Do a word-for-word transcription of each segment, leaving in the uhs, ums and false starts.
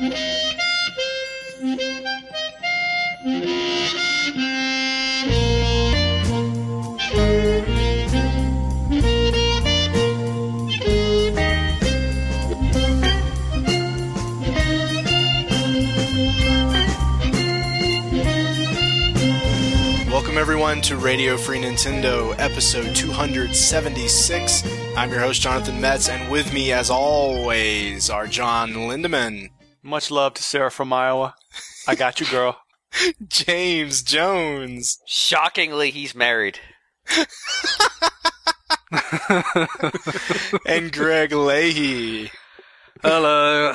Welcome everyone to Radio Free Nintendo, episode two seventy-six. I'm your host, Jonathan Metz, and with me, as always, are John Lindemann. Much love to Sarah from Iowa. I got you, girl. James Jones. Shockingly, he's married. And Greg Leahy. Hello.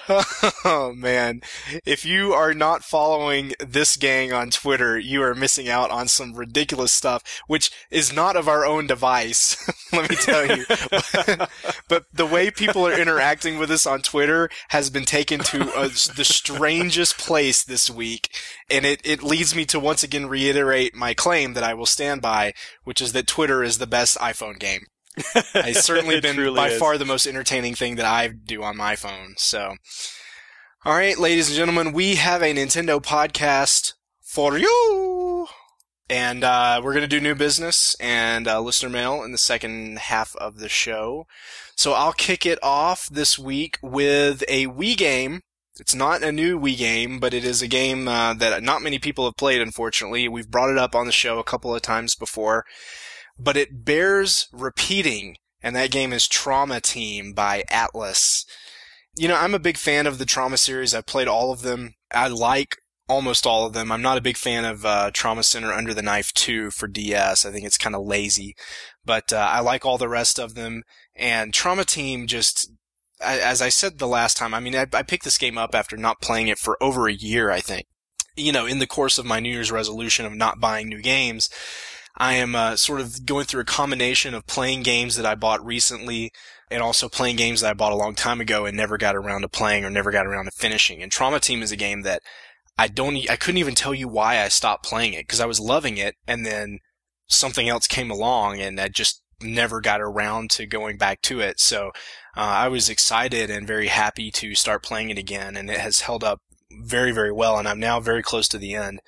Oh, man. If you are not following this gang on Twitter, you are missing out on some ridiculous stuff, which is not of our own device, let me tell you. But, but the way people are interacting with us on Twitter has been taken to a, the strangest place this week, and it, it leads me to once again reiterate my claim that I will stand by, which is that Twitter is the best iPhone game. It's certainly it been by is. far the most entertaining thing that I do on my phone. So, all right, ladies and gentlemen, we have a Nintendo podcast for you. And uh, we're going to do new business and uh, listener mail in the second half of the show. So I'll kick it off this week with a Wii game. It's not a new Wii game, but it is a game uh, that not many people have played, unfortunately. We've brought it up on the show a couple of times before. But it bears repeating, and that game is Trauma Team by Atlus. You know, I'm a big fan of the Trauma series. I've played all of them. I like almost all of them. I'm not a big fan of uh, Trauma Center Under the Knife two for D S. I think it's kind of lazy. But uh, I like all the rest of them. And Trauma Team just, as I said the last time, I mean, I, I picked this game up after not playing it for over a year, I think. You know, in the course of my New Year's resolution of not buying new games, I am uh, sort of going through a combination of playing games that I bought recently and also playing games that I bought a long time ago and never got around to playing or never got around to finishing. And Trauma Team is a game that I don't, I couldn't even tell you why I stopped playing it because I was loving it and then something else came along and I just never got around to going back to it. So uh, I was excited and very happy to start playing it again, and it has held up very, very well, and I'm now very close to the end.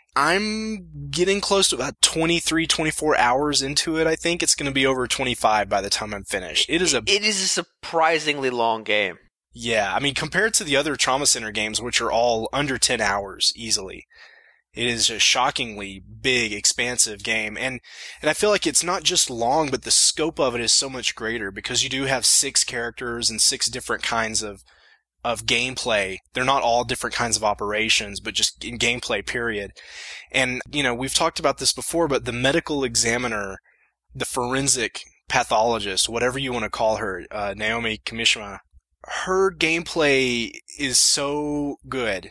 I'm getting close to about twenty-three, twenty-four hours into it. I think it's going to be over twenty-five by the time I'm finished. It is a It is a surprisingly long game. Yeah, I mean, compared to the other Trauma Center games, which are all under ten hours easily, it is a shockingly big, expansive game. And, and I feel like it's not just long, but the scope of it is so much greater because you do have six characters and six different kinds of of gameplay. They're not all different kinds of operations, but just in gameplay, period. And, you know, we've talked about this before, but the medical examiner, the forensic pathologist, whatever you want to call her, uh, Naomi Kimishima, her gameplay is so good.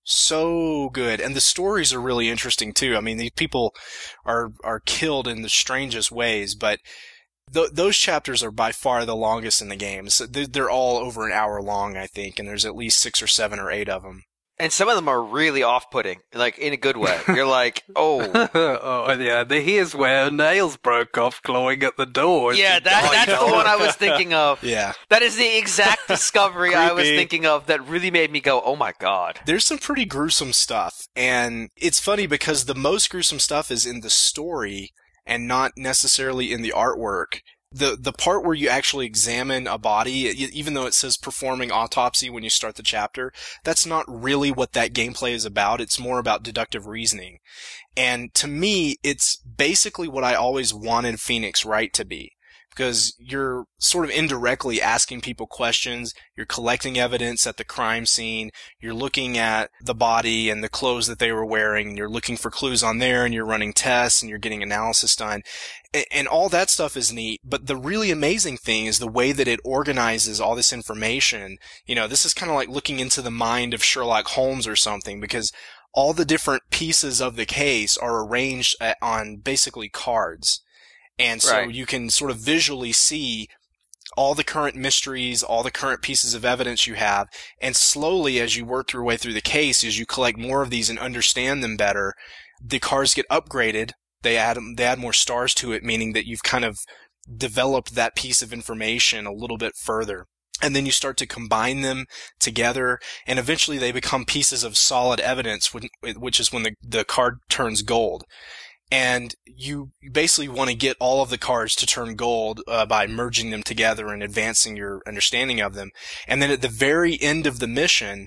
So good. And the stories are really interesting, too. I mean, these people are, are killed in the strangest ways, but Th- those chapters are by far the longest in the game. So they're, they're all over an hour long, I think, and there's at least six or seven or eight of them. And some of them are really off-putting, like in a good way. You're like, oh. Oh, yeah, the, here's where nails broke off glowing at the door. Yeah, that, that's the one I was thinking of. Yeah. That is the exact discovery I was thinking of that really made me go, oh my god. There's some pretty gruesome stuff, and it's funny because the most gruesome stuff is in the story and not necessarily in the artwork. The the part where you actually examine a body, even though it says performing autopsy when you start the chapter, that's not really what that gameplay is about. It's more about deductive reasoning. And to me, it's basically what I always wanted Phoenix Wright to be. Because you're sort of indirectly asking people questions, you're collecting evidence at the crime scene, you're looking at the body and the clothes that they were wearing, and you're looking for clues on there, and you're running tests, and you're getting analysis done. And, and all that stuff is neat, but the really amazing thing is the way that it organizes all this information. You know, this is kind of like looking into the mind of Sherlock Holmes or something, because all the different pieces of the case are arranged on basically cards. And so right. you can sort of visually see all the current mysteries, all the current pieces of evidence you have, and slowly as you work your way through the case, as you collect more of these and understand them better, the cards get upgraded. They add they add more stars to it, meaning that you've kind of developed that piece of information a little bit further. And then you start to combine them together, and eventually they become pieces of solid evidence, which is when the, the card turns gold. And you basically want to get all of the cards to turn gold uh, by merging them together and advancing your understanding of them. And then at the very end of the mission,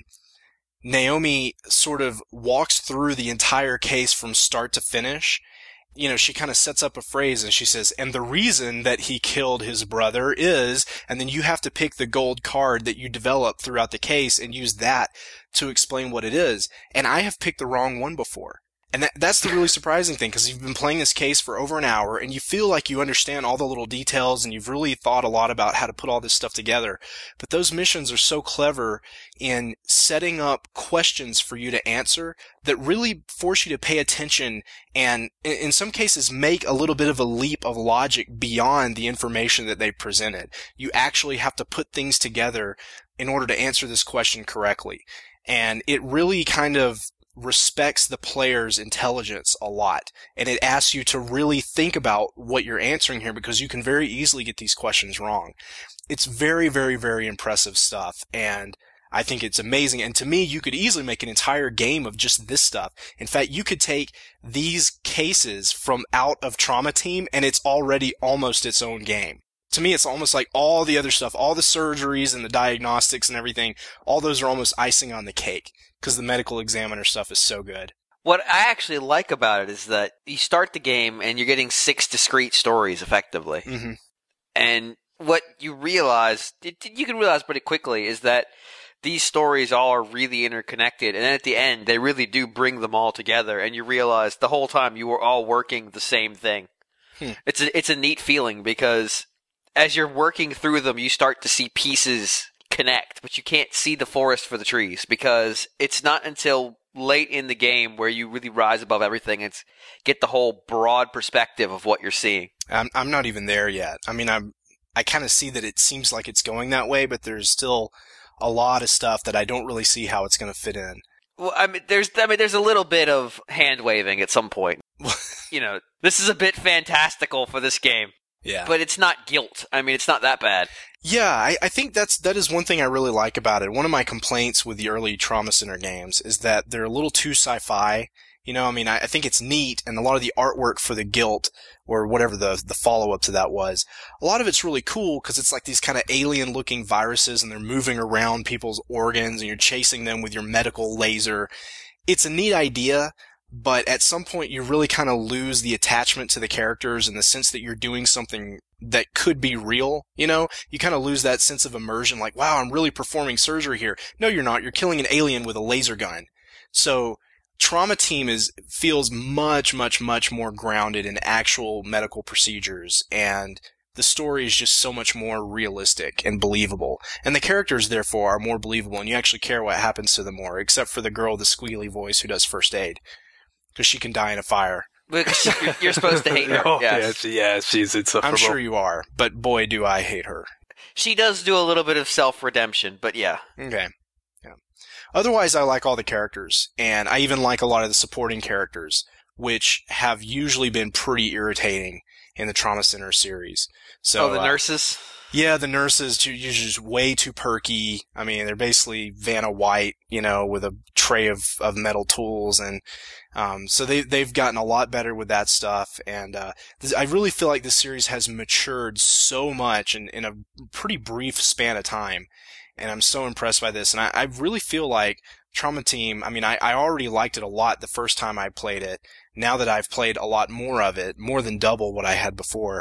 Naomi sort of walks through the entire case from start to finish. You know, she kind of sets up a phrase and she says, and the reason that he killed his brother is, and then you have to pick the gold card that you develop throughout the case and use that to explain what it is. And I have picked the wrong one before. And that, that's the really surprising thing, because you've been playing this case for over an hour and you feel like you understand all the little details and you've really thought a lot about how to put all this stuff together. But those missions are so clever in setting up questions for you to answer that really force you to pay attention and, in some cases, make a little bit of a leap of logic beyond the information that they presented. You actually have to put things together in order to answer this question correctly. And it really kind of respects the player's intelligence a lot, and it asks you to really think about what you're answering here, because you can very easily get these questions wrong. It's very, very, very impressive stuff, and I think it's amazing. And to me, you could easily make an entire game of just this stuff. In fact, you could take these cases from out of Trauma Team, and it's already almost its own game. To me, it's almost like all the other stuff, all the surgeries and the diagnostics and everything, all those are almost icing on the cake, because the medical examiner stuff is so good. What I actually like about it is that you start the game and you're getting six discrete stories, effectively. Mm-hmm. And what you realize, you can realize pretty quickly, is that these stories all are really interconnected. And then at the end, they really do bring them all together. And you realize the whole time you were all working the same thing. Hmm. It's a, it's a neat feeling, because as you're working through them, you start to see pieces connect, but you can't see the forest for the trees, because it's not until late in the game where you really rise above everything and get the whole broad perspective of what you're seeing. I'm, I'm not even there yet. I mean, I'm, I kind of see that it seems like it's going that way, but there's still a lot of stuff that I don't really see how it's going to fit in. Well, I mean, there's, I mean, there's a little bit of hand waving at some point. You know, this is a bit fantastical for this game. Yeah. But it's not guilt. I mean, it's not that bad. Yeah, I, I think that's that is one thing I really like about it. One of my complaints with the early Trauma Center games is that they're a little too sci-fi. You know, I mean, I, I think it's neat, and a lot of the artwork for the Guilt, or whatever the the follow-up to that was, a lot of it's really cool because it's like these kind of alien-looking viruses, and they're moving around people's organs, and you're chasing them with your medical laser. It's a neat idea, but at some point you really kind of lose the attachment to the characters in the sense that you're doing something that could be real, you know? You kind of lose that sense of immersion, like, wow, I'm really performing surgery here. No, you're not. You're killing an alien with a laser gun. So Trauma Team is feels much, much, much more grounded in actual medical procedures, and the story is just so much more realistic and believable. And the characters, therefore, are more believable, and you actually care what happens to them more, except for the girl with the squealy voice who does first aid, because she can die in a fire. Because you're, you're supposed to hate her. Oh, yes. yeah, she, yeah, she's insufferable. I'm sure you are, but boy, do I hate her. She does do a little bit of self-redemption, but yeah. Okay. Yeah. Otherwise, I like all the characters, and I even like a lot of the supporting characters, which have usually been pretty irritating in the Trauma Center series. So, oh, the uh, nurses? Yeah, the nurses are usually just way too perky. I mean, they're basically Vanna White, you know, with a tray of, of metal tools, and um, so they they've gotten a lot better with that stuff. And uh, this, I really feel like this series has matured so much in, in a pretty brief span of time, and I'm so impressed by this. And I, I really feel like Trauma Team, I mean, I, I already liked it a lot the first time I played it. Now that I've played a lot more of it, more than double what I had before,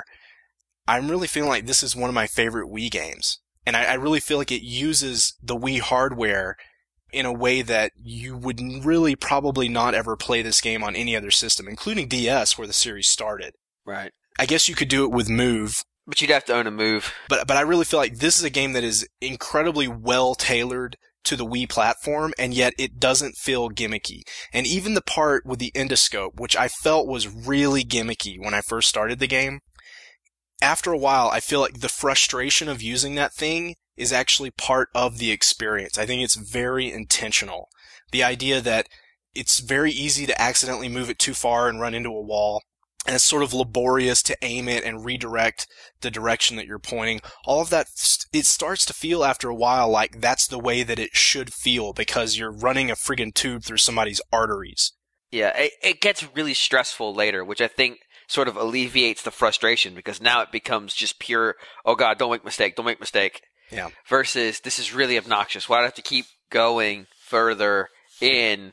I'm really feeling like this is one of my favorite Wii games. And I, I really feel like it uses the Wii hardware in a way that you would really probably not ever play this game on any other system, including D S, where the series started. Right. I guess you could do it with Move. But you'd have to own a Move. But but I really feel like this is a game that is incredibly well tailored to the Wii platform, and yet it doesn't feel gimmicky. And even the part with the endoscope, which I felt was really gimmicky when I first started the game, after a while, I feel like the frustration of using that thing is actually part of the experience. I think it's very intentional. The idea that it's very easy to accidentally move it too far and run into a wall, and it's sort of laborious to aim it and redirect the direction that you're pointing. All of that, it starts to feel after a while like that's the way that it should feel because you're running a friggin' tube through somebody's arteries. Yeah, it, it gets really stressful later, which I think sort of alleviates the frustration because now it becomes just pure, oh god, don't make mistake, don't make mistake. Yeah. Versus, this is really obnoxious. Why do I have to keep going further in?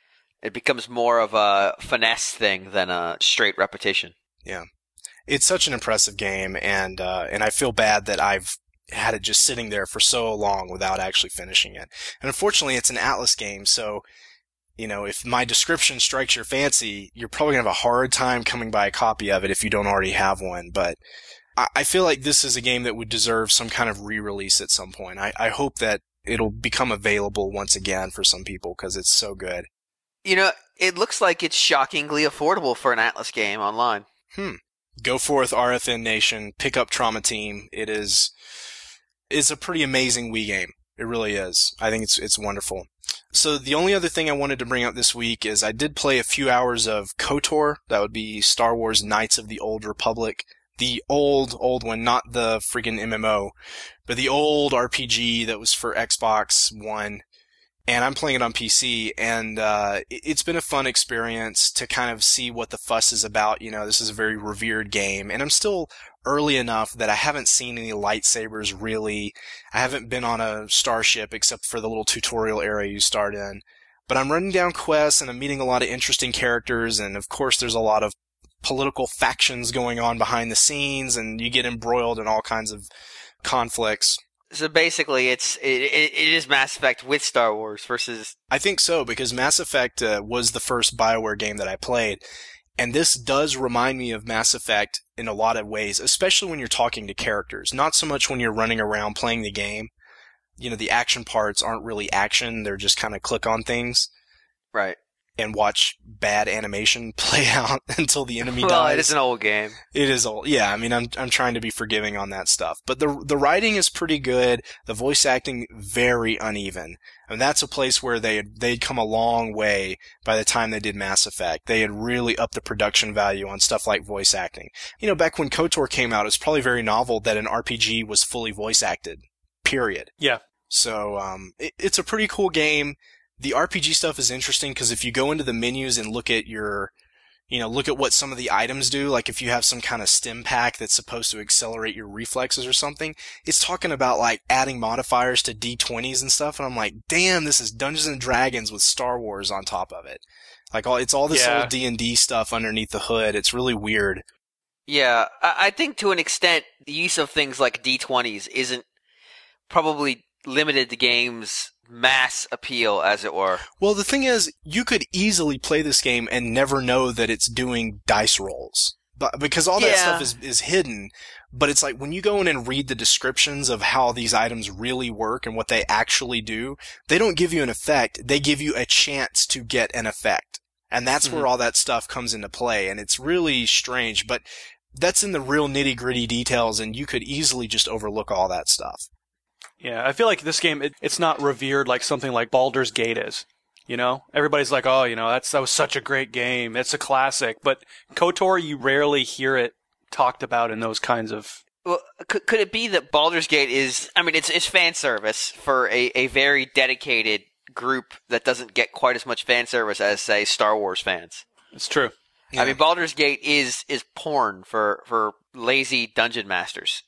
It becomes more of a finesse thing than a straight repetition. Yeah. It's such an impressive game, and uh, and I feel bad that I've had it just sitting there for so long without actually finishing it. And unfortunately, it's an Atlas game, so, you know, if my description strikes your fancy, you're probably going to have a hard time coming by a copy of it if you don't already have one. But I, I feel like this is a game that would deserve some kind of re-release at some point. I, I hope that it'll become available once again for some people because it's so good. You know, it looks like it's shockingly affordable for an Atlas game online. Hmm. Go forth, R F N Nation. Pick up Trauma Team. It is, it's a pretty amazing Wii game. It really is. I think it's it's wonderful. So the only other thing I wanted to bring up this week is I did play a few hours of KOTOR. That would be Star Wars Knights of the Old Republic. The old, old one, not the freaking M M O, but the old R P G that was for Xbox One. And I'm playing it on P C, and uh, it's been a fun experience to kind of see what the fuss is about. You know, this is a very revered game, and I'm still early enough that I haven't seen any lightsabers really. I haven't been on a starship except for the little tutorial area you start in. But I'm running down quests, and I'm meeting a lot of interesting characters, and of course there's a lot of political factions going on behind the scenes, and you get embroiled in all kinds of conflicts. So basically, it's it, it, it is Mass Effect with Star Wars versus... I think so, because Mass Effect uh, was the first BioWare game that I played, and this does remind me of Mass Effect in a lot of ways, especially when you're talking to characters. Not so much when you're running around playing the game. You know, the action parts aren't really action, they're just kind of click on things. Right. And watch bad animation play out until the enemy well, dies. Well, it is an old game. It is old. Yeah, I mean, I'm I'm trying to be forgiving on that stuff. But the the writing is pretty good. The voice acting, very uneven. And that's a place where they had, they'd come a long way by the time they did Mass Effect. They had really upped the production value on stuff like voice acting. You know, back when KOTOR came out, it was probably very novel that an R P G was fully voice acted. Period. Yeah. So, um, it, it's a pretty cool game. The R P G stuff is interesting because if you go into the menus and look at your, you know, look at what some of the items do, like if you have some kind of stim pack that's supposed to accelerate your reflexes or something, it's talking about like adding modifiers to D twenties and stuff, and I'm like, damn, this is Dungeons and Dragons with Star Wars on top of it. Like all, it's all this Yeah. old D and D stuff underneath the hood. It's really weird. Yeah, I, I think to an extent, the use of things like D twenties isn't probably limited the game's mass appeal, as it were. Well, the thing is, you could easily play this game and never know that it's doing dice rolls. But, because all that Yeah. stuff is, is hidden. But it's like when you go in and read the descriptions of how these items really work and what they actually do, they don't give you an effect. They give you a chance to get an effect. And that's Mm-hmm. where all that stuff comes into play. And it's really strange. But that's in the real nitty-gritty details, and you could easily just overlook all that stuff. Yeah, I feel like this game, it, it's not revered like something like Baldur's Gate is. You know? Everybody's like, oh, you know, that's that was such a great game. It's a classic. But KOTOR, you rarely hear it talked about in those kinds of... Well, could, could it be that Baldur's Gate is, I mean, it's, it's fan service for a, a very dedicated group that doesn't get quite as much fan service as, say, Star Wars fans? It's true. Yeah. I mean, Baldur's Gate is, is porn for, for lazy dungeon masters.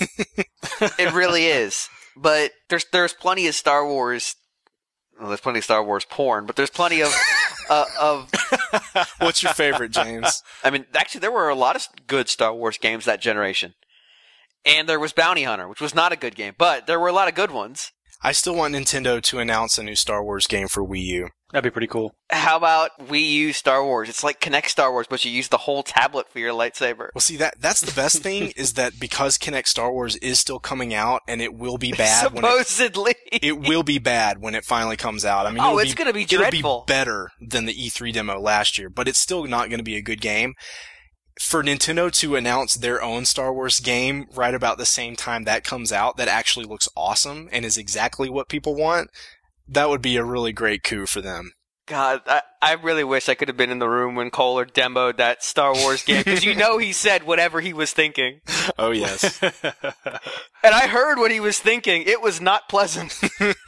It really is. But there's there's plenty of Star Wars. Well, there's plenty of Star Wars porn, but there's plenty of uh, of. What's your favorite, James? I mean, actually, there were a lot of good Star Wars games that generation, and there was Bounty Hunter, which was not a good game, but there were a lot of good ones. I still want Nintendo to announce a new Star Wars game for Wii U. That'd be pretty cool. How about Wii U Star Wars? It's like Kinect Star Wars, but you use the whole tablet for your lightsaber. Well, see, that that's the best thing is that because Kinect Star Wars is still coming out, and it will be bad. Supposedly, when it, it will be bad when it finally comes out. I mean, oh, it'll it's be, going to be it'll dreadful. be better than the E three demo last year, but it's still not going to be a good game. For Nintendo to announce their own Star Wars game right about the same time that comes out, that actually looks awesome and is exactly what people want, that would be a really great coup for them. God, I, I really wish I could have been in the room when Kohler demoed that Star Wars game, because you know he said whatever he was thinking. Oh, yes. And I heard what he was thinking. It was not pleasant.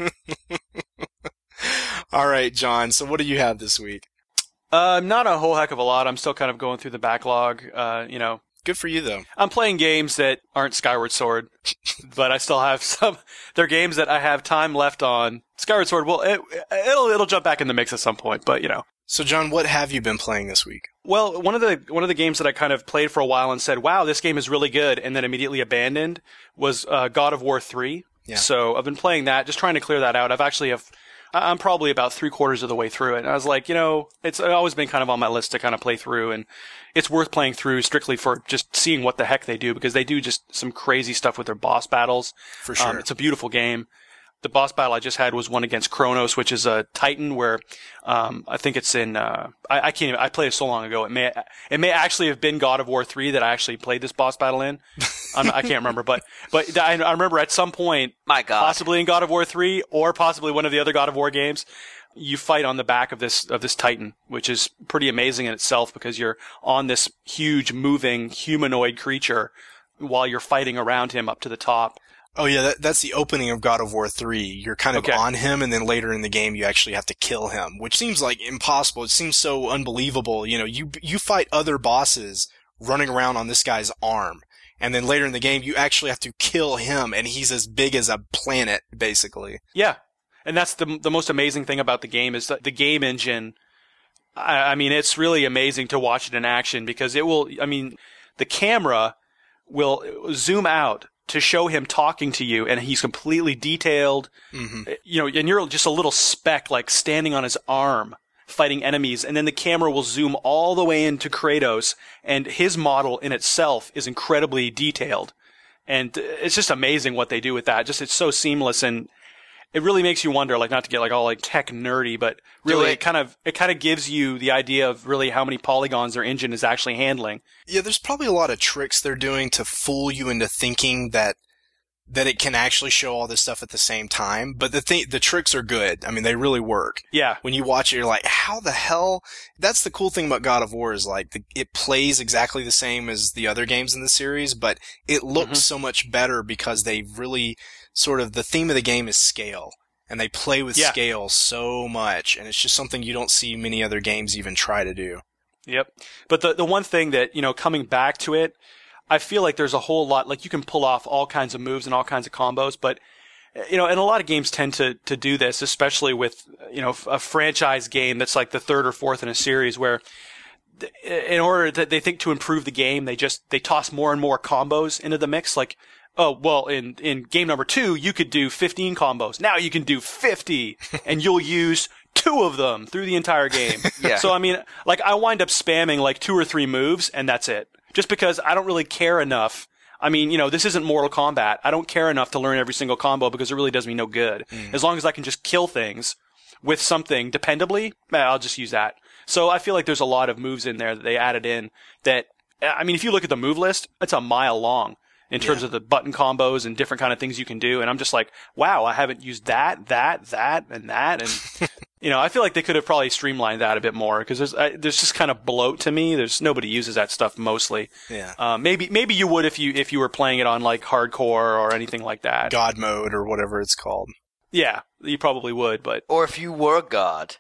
All right, John, so what do you have this week? Uh, not a whole heck of a lot. I'm still kind of going through the backlog. Uh, you know, Good for you, though. I'm playing games that aren't Skyward Sword, but I still have some. They're games that I have time left on. Skyward Sword, well, it, it'll it'll jump back in the mix at some point, but you know. So, John, what have you been playing this week? Well, one of the one of the games that I kind of played for a while and said, "Wow, this game is really good," and then immediately abandoned was uh, God of War three. Yeah. So I've been playing that, just trying to clear that out. I've actually have. I'm probably about three quarters of the way through it. And I was like, you know, it's always been kind of on my list to kind of play through, and it's worth playing through strictly for just seeing what the heck they do, because they do just some crazy stuff with their boss battles. For sure. Um, it's a beautiful game. The boss battle I just had was one against Kronos, which is a Titan where, um, I think it's in, uh, I, I can't even, I played it so long ago. It may, it may actually have been God of War three that I actually played this boss battle in. I'm, I can't remember, but, but I, I remember at some point, My God. possibly in God of War three or possibly one of the other God of War games, you fight on the back of this, of this Titan, which is pretty amazing in itself because you're on this huge moving humanoid creature while you're fighting around him up to the top. Oh, yeah, that, that's the opening of God of War three. You're kind of Okay. on him, and then later in the game, you actually have to kill him, which seems like impossible. It seems so unbelievable. You know, you you fight other bosses running around on this guy's arm, and then later in the game, you actually have to kill him, and he's as big as a planet, basically. Yeah. And that's the the most amazing thing about the game is that the game engine, I, I mean, it's really amazing to watch it in action because it will, I mean, the camera will zoom out to show him talking to you, and he's completely detailed, Mm-hmm. you know, and you're just a little speck like standing on his arm fighting enemies, and then the camera will zoom all the way into Kratos, and his model in itself is incredibly detailed. And it's just amazing what they do with that. Just, it's so seamless, and it really makes you wonder, like, not to get like all like tech nerdy, but really it. it kind of, it kind of gives you the idea of really how many polygons their engine is actually handling. Yeah, there's probably a lot of tricks they're doing to fool you into thinking that that it can actually show all this stuff at the same time. But the thing, the tricks are good. I mean, they really work. Yeah. When you watch it, you're like, how the hell? That's the cool thing about God of War is like the, it plays exactly the same as the other games in the series, but it looks Mhm. so much better because they really sort of, the theme of the game is scale. And they play with Yeah. scale so much, and it's just something you don't see many other games even try to do. Yep. But the the one thing that, you know, coming back to it, I feel like there's a whole lot, like you can pull off all kinds of moves and all kinds of combos, but, you know, and a lot of games tend to, to do this, especially with, you know, a franchise game that's like the third or fourth in a series where th- in order that they think to improve the game, they just, they toss more and more combos into the mix. Like, oh, well, in, in game number two, you could do fifteen combos. Now you can do fifty, and you'll use two of them through the entire game. Yeah. So, I mean, like, I wind up spamming like two or three moves, and that's it. Just because I don't really care enough. I mean, you know, this isn't Mortal Kombat. I don't care enough to learn every single combo because it really does me no good. Mm. As long as I can just kill things with something dependably, eh, I'll just use that. So I feel like there's a lot of moves in there that they added in that, I mean, if you look at the move list, it's a mile long in terms Yeah. of the button combos and different kind of things you can do. And I'm just like, wow, I haven't used that, that, that, and that. And, you know, I feel like they could have probably streamlined that a bit more because there's, I, there's just kind of bloat to me. There's nobody uses that stuff mostly. Yeah. Um, maybe, maybe you would if you, if you were playing it on like hardcore or anything like that. God mode or whatever it's called. Yeah, you probably would, but Or if you were God.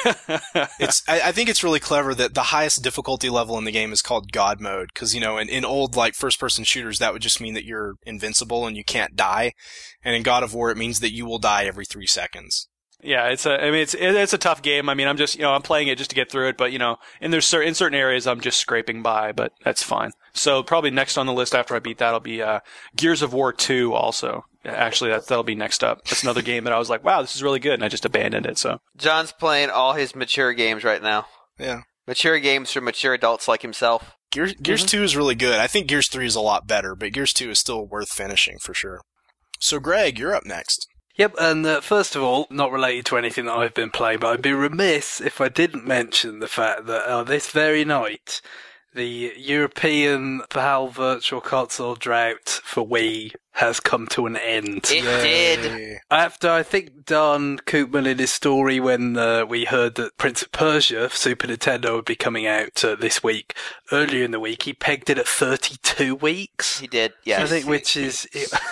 It's. I, I think it's really clever that the highest difficulty level in the game is called God mode, because you know, in, in old like first-person shooters, that would just mean that you're invincible and you can't die, and in God of War, it means that you will die every three seconds. yeah, it's a, I mean, it's, it, it's a tough game. I mean, I'm just, you know, I'm playing it just to get through it, but you know, and there's certain, in certain areas I'm just scraping by, but that's fine. So probably next on the list after I beat that will be, uh, Gears of War two also. Actually, that, that'll be next up. That's another game that I was like, wow, this is really good, and I just abandoned it, so. John's playing all his mature games right now. Yeah. Mature games for mature adults like himself. Gears, Gears Mhm. two is really good. I think Gears three is a lot better, but Gears two is still worth finishing for sure. So, Greg, you're up next. Yep, and uh, first of all, not related to anything that I've been playing, but I'd be remiss if I didn't mention the fact that uh, this very night, the European PAL Virtual Console drought for Wii has come to an end. It did. Yay. After, I think, Don Koopman in his story when uh, we heard that Prince of Persia for Super Nintendo would be coming out uh, this week, earlier in the week, he pegged it at thirty-two weeks. He did, yes. I think, which is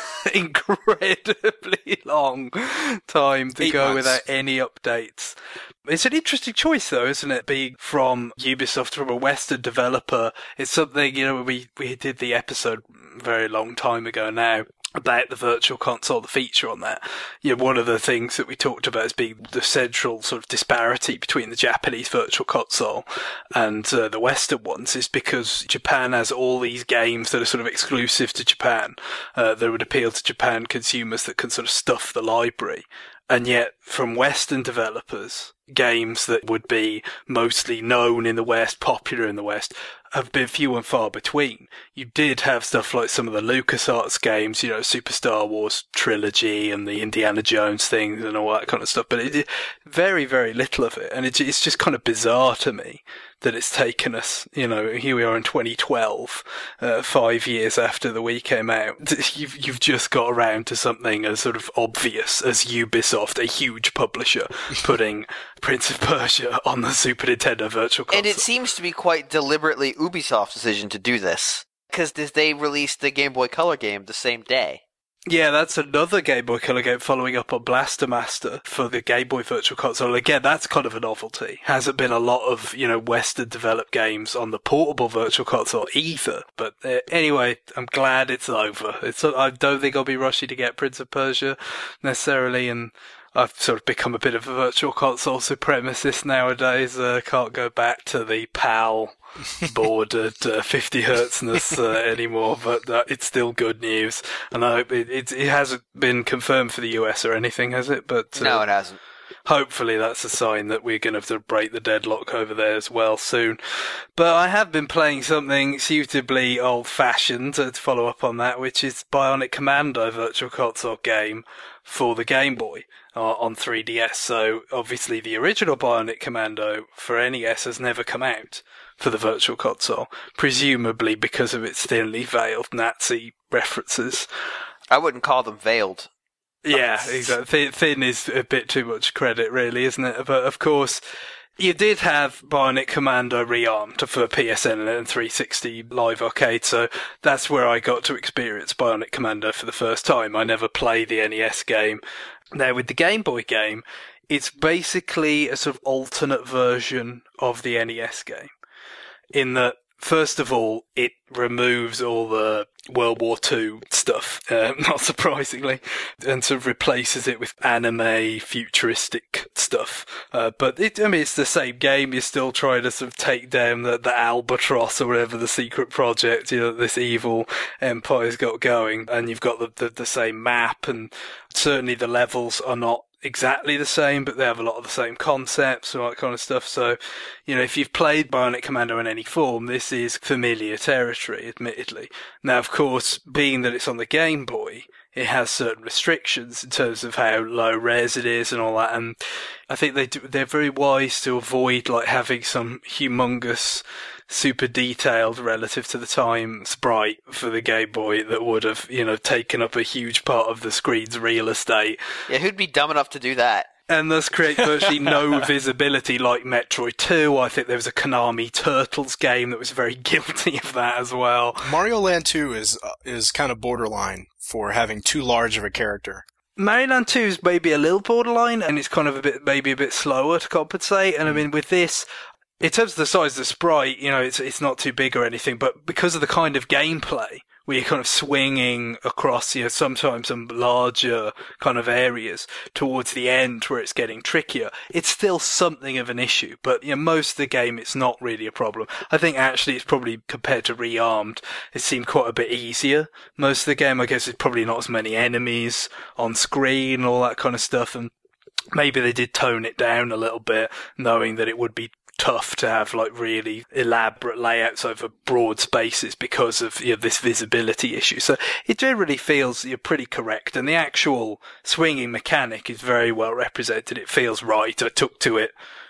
incredibly long time to Eight go months. without any updates. It's an interesting choice, though, isn't it? Being from Ubisoft, from a Western developer, it's something, you know, we, we did the episode a very long time ago now about the Virtual Console, the feature on that. You know, one of the things that we talked about as being the central sort of disparity between the Japanese Virtual Console and uh, the Western ones is because Japan has all these games that are sort of exclusive to Japan, uh, that would appeal to Japan consumers that can sort of stuff the library. And yet, from Western developers, games that would be mostly known in the West, popular in the West, have been few and far between. You did have stuff like some of the LucasArts games, you know, Super Star Wars trilogy and the Indiana Jones things and all that kind of stuff, but it, it very, very little of it. And it, it's just kind of bizarre to me that it's taken us, you know, here we are in twenty twelve, uh, five years after the Wii came out. You've, you've just got around to something as sort of obvious as Ubisoft, a huge publisher, putting Prince of Persia on the Super Nintendo Virtual Console. And it seems to be quite deliberately Ubisoft's decision to do this, because they released the Game Boy Color game the same day. Yeah, that's another Game Boy Color game following up on Blaster Master for the Game Boy Virtual Console. Again, that's kind of a novelty. Hasn't been a lot of, you know, Western developed games on the portable Virtual Console either. But uh, anyway, I'm glad it's over. It's, I don't think I'll be rushing to get Prince of Persia necessarily, and I've sort of become a bit of a Virtual Console supremacist nowadays. Uh, can't go back to the PAL board at uh, fifty hertzness uh, anymore, but uh, it's still good news. And I hope it, it, it hasn't been confirmed for the U S or anything, has it? But uh, No, it hasn't. hopefully that's a sign that we're going to have to break the deadlock over there as well soon. But I have been playing something suitably old-fashioned uh, to follow up on that, which is Bionic Commando Virtual Console game for the Game Boy uh, on three D S. So obviously the original Bionic Commando for N E S has never come out for the Virtual Console, presumably because of its thinly veiled Nazi references. I wouldn't call them veiled. Yeah, exactly. Thin, thin is a bit too much credit, really, isn't it? But of course, you did have Bionic Commando Rearmed for P S N and three sixty Live Arcade, so that's where I got to experience Bionic Commando for the first time. I never played the N E S game. Now, with the Game Boy game, it's basically a sort of alternate version of the N E S game, in that, first of all, it removes all the World War Two stuff, uh, not surprisingly, and sort of replaces it with anime futuristic stuff. Uh, but it, I mean, it's the same game. You're still trying to sort of take down the, the Albatross or whatever the secret project, you know, this evil empire's got going, and you've got the, the, the same map, and certainly the levels are not exactly the same, but they have a lot of the same concepts and all that kind of stuff. So, you know, if you've played Bionic Commando in any form, this is familiar territory, admittedly. Now, of course, being that it's on the Game Boy, it has certain restrictions in terms of how low res it is and all that. And I think they do, they're very wise to avoid like having some humongous, super detailed relative to the time sprite for the Game Boy that would have, you know, taken up a huge part of the screen's real estate. Yeah, who'd be dumb enough to do that? And thus create virtually no visibility like Metroid two. I think there was a Konami Turtles game that was very guilty of that as well. Mario Land two is uh, is kind of borderline for having too large of a character. Mario Land two is maybe a little borderline, and it's kind of a bit, maybe a bit slower to compensate. And I mean, with this, in terms of the size of the sprite, you know, it's it's not too big or anything, but because of the kind of gameplay, where you're kind of swinging across, you know, sometimes some larger kind of areas towards the end where it's getting trickier, it's still something of an issue. But, you know, most of the game, it's not really a problem. I think actually it's probably, compared to Rearmed, it seemed quite a bit easier. Most of the game, I guess, there's probably not as many enemies on screen and all that kind of stuff. And maybe they did tone it down a little bit, knowing that it would be tough to have like really elaborate layouts over broad spaces because of, you know, this visibility issue. So it generally feels, you know, pretty correct, and the actual swinging mechanic is very well represented. It feels right. I took to it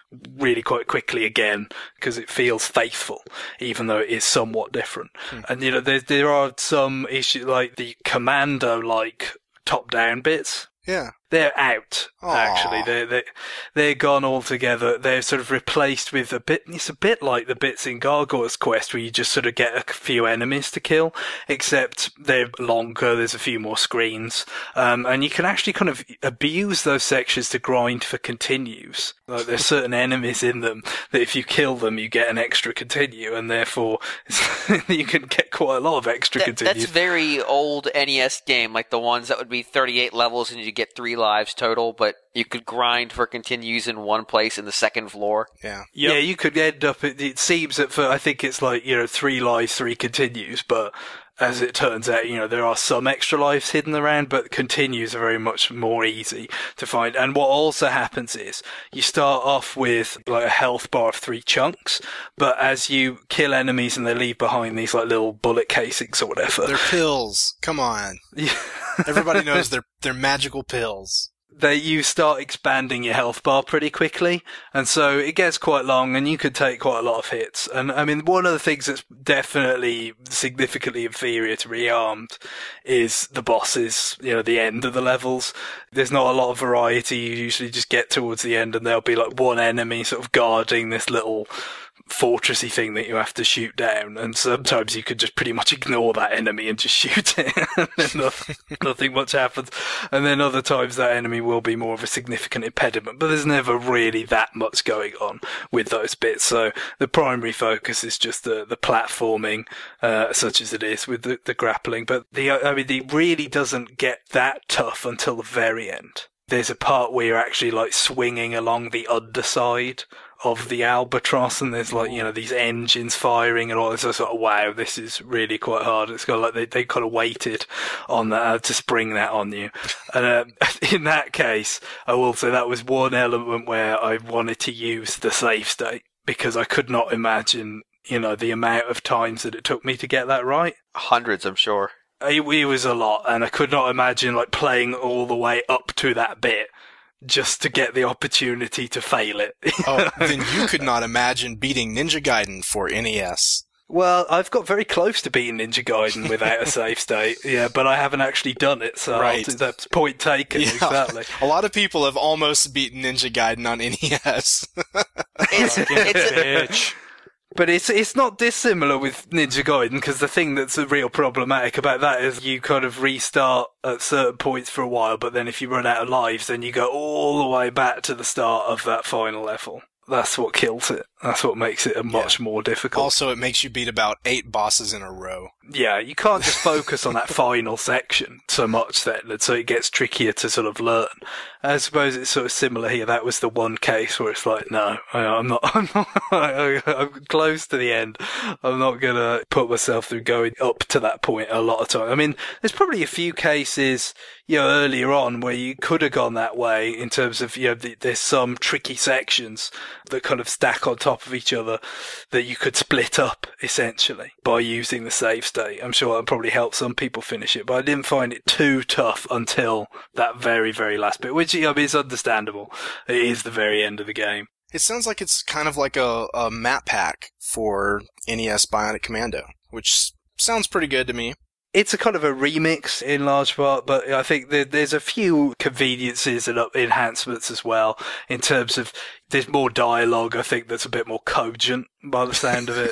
really quite quickly again, because it feels faithful, even though it is somewhat different. Hmm. And, you know, there, there are some issues, like the Commando-like top-down bits. Yeah. They're out, Aww. actually. They're, they're, they're gone altogether. They're sort of replaced with a bit, it's a bit like the bits in Gargoyle's Quest where you just sort of get a few enemies to kill, except they're longer, there's a few more screens, um, and you can actually kind of abuse those sections to grind for continues. Like, there's certain enemies in them that if you kill them, you get an extra continue, and therefore you can get quite a lot of extra that, continues. That's very old N E S game, like the ones that would be thirty-eight levels and you get three lives total, but you could grind for continues in one place in the second floor. Yeah. Yep. Yeah, you could end up, it, it seems that for, I think it's like, you know, three lives, three continues, but as it turns out, you know, there are some extra lives hidden around, but continues are very much more easy to find. And what also happens is you start off with like a health bar of three chunks, but as you kill enemies and they leave behind these like little bullet casings or whatever. They're pills. Come on. Everybody knows they're, they're magical pills. They, you start expanding your health bar pretty quickly, and so it gets quite long, and you could take quite a lot of hits. And I mean, one of the things that's definitely significantly inferior to Rearmed is the bosses, you know, the end of the levels. There's not a lot of variety. You usually just get towards the end, and there'll be like one enemy sort of guarding this little fortressy thing that you have to shoot down, and sometimes you could just pretty much ignore that enemy and just shoot it and then nothing, nothing much happens. And then other times that enemy will be more of a significant impediment, but there's never really that much going on with those bits. So the primary focus is just the, the platforming, uh, such as it is with the, the grappling. But the, I mean, it really doesn't get that tough until the very end. There's a part where you're actually like swinging along the underside of the Albatross, and there's like, you know, these engines firing and all this. So sort of, wow, this is really quite hard. It's kind of like they, they kind of waited on that uh, to spring that on you. And uh, in that case, I will say that was one element where I wanted to use the save state, because I could not imagine, you know, the amount of times that it took me to get that right. Hundreds, I'm sure. It, it was a lot, and I could not imagine like playing all the way up to that bit just to get the opportunity to fail it. Oh, then you could not imagine beating Ninja Gaiden for N E S. Well, I've got very close to beating Ninja Gaiden without a save state, yeah, but I haven't actually done it, so right. That's point taken, yeah. Exactly. A lot of people have almost beaten Ninja Gaiden on N E S. It's, it's a bitch. But it's it's not dissimilar with Ninja Gaiden, because the thing that's real problematic about that is you kind of restart at certain points for a while, but then if you run out of lives, then you go all the way back to the start of that final level. That's what kills it. That's what makes it a much yeah. more difficult. Also, it makes you beat about eight bosses in a row. Yeah, you can't just focus on that final section so much then, so it gets trickier to sort of learn. I suppose it's sort of similar here. That was the one case where it's like, no, I'm not, I'm not, I'm close to the end. I'm not gonna put myself through going up to that point a lot of time. I mean, there's probably a few cases, you know, earlier on where you could have gone that way in terms of, you know, the, there's some tricky sections that kind of stack on top of each other that you could split up essentially by using the save state. I'm sure that probably helped some people finish it, but I didn't find it too tough until that very, very last bit, which, you know, is understandable. It is the very end of the game. It sounds like it's kind of like a, a map pack for N E S Bionic Commando, which sounds pretty good to me. It's a kind of a remix in large part, but I think there, there's a few conveniences and enhancements as well in terms of there's more dialogue, I think, that's a bit more cogent by the sound of it,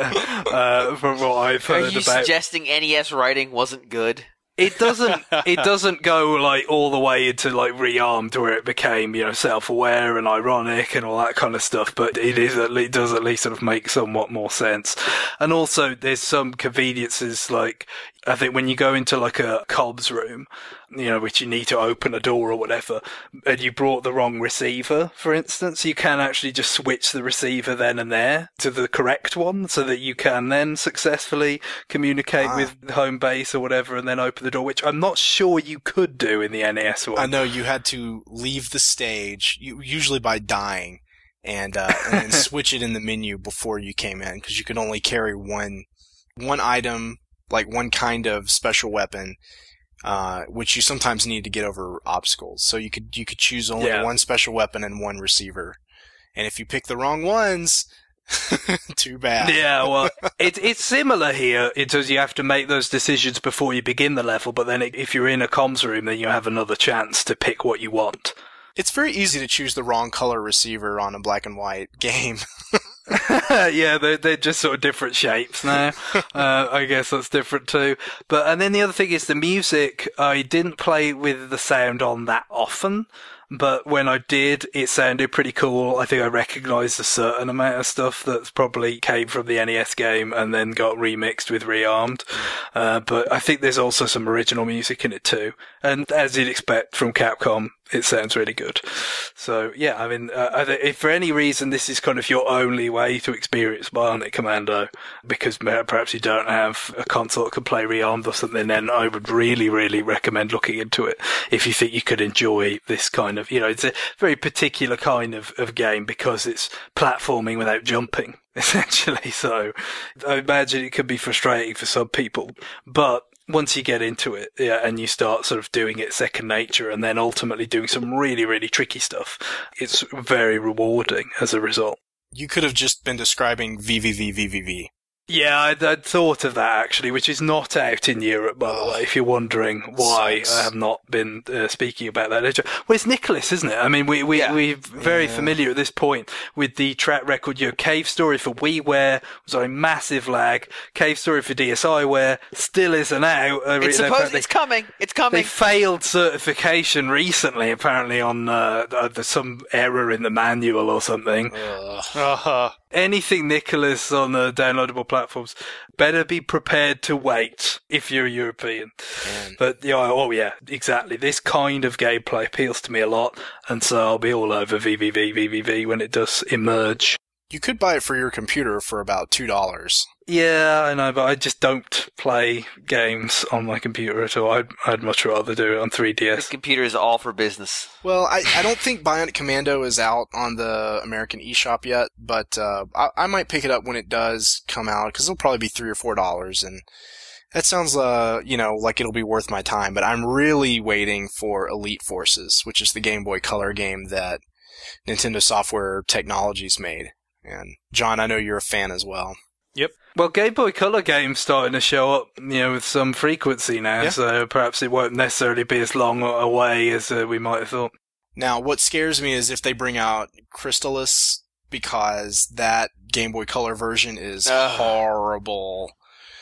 uh, from what I've heard about. Are you about. suggesting N E S writing wasn't good? It doesn't, it doesn't go like all the way into like Rearmed where it became, you know, self-aware and ironic and all that kind of stuff, but it is at least, does at least sort of make somewhat more sense. And also there's some conveniences, like, I think when you go into like a Cobb's room, you know, which you need to open a door or whatever, and you brought the wrong receiver, for instance, you can actually just switch the receiver then and there to the correct one so that you can then successfully communicate ah. with the home base or whatever and then open the door, which I'm not sure you could do in the N E S one. I know you had to leave the stage, usually by dying, and, uh, and then switch it in the menu before you came in, because you could only carry one, one item, like one kind of special weapon, uh, which you sometimes need to get over obstacles. So you could, you could choose only yeah. one special weapon and one receiver. And if you pick the wrong ones, too bad. Yeah, well, it, it's similar here. It does. You have to make those decisions before you begin the level, but then if you're in a comms room, then you have another chance to pick what you want. It's very easy to choose the wrong color receiver on a black and white game. Yeah, they're, they're just sort of different shapes now. uh, I guess that's different too. But, and then the other thing is the music. I didn't play with the sound on that often, but when I did, it sounded pretty cool. I think I recognised a certain amount of stuff that probably came from the N E S game and then got remixed with Rearmed. Uh, but I think there's also some original music in it too. And as you'd expect from Capcom, it sounds really good. So, yeah, I mean, uh, if for any reason this is kind of your only way to experience Bionic Commando, because perhaps you don't have a console that can play Rearmed or something, then I would really, really recommend looking into it if you think you could enjoy this kind of, you know, it's a very particular kind of, of game because it's platforming without jumping, essentially. So I imagine it could be frustrating for some people, but once you get into it, yeah, and you start sort of doing it second nature and then ultimately doing some really, really tricky stuff, it's very rewarding as a result. You could have just been describing V V V V V V. Yeah, I'd, I'd thought of that actually, which is not out in Europe, by the way, if you're wondering why Sucks. I have not been uh, speaking about that. Well, it's Nicholas, isn't it? I mean, we, we, Yeah. we're very Yeah. familiar at this point with the track record. Your Cave Story for WiiWare was on a massive lag. Cave Story for DSiWare still isn't out. Uh, It's they- supposed. they- It's coming. It's They coming. failed certification recently, apparently on uh, uh, there's some error in the manual or something. Ugh. Uh-huh. Anything Nicholas on the downloadable platforms, better be prepared to wait if you're European. Man. But yeah, oh yeah, exactly. This kind of gameplay appeals to me a lot, and so I'll be all over V V V V V V when it does emerge. You could buy it for your computer for about two dollars. Yeah, I know, but I just don't play games on my computer at all. I'd, I'd much rather do it on three D This S. computer is all for business. Well, I, I don't think Bionic Commando is out on the American eShop yet, but uh, I, I might pick it up when it does come out, because it'll probably be three or four dollars, and that sounds, uh, you know, like it'll be worth my time. But I'm really waiting for Elite Forces, which is the Game Boy Color game that Nintendo Software Technologies made. And John, I know you're a fan as well. Well, Game Boy Color games starting to show up, you know, with some frequency now, Yeah. so perhaps it won't necessarily be as long away as uh, we might have thought. Now, what scares me is if they bring out Crystalis, because that Game Boy Color version is Ugh. horrible.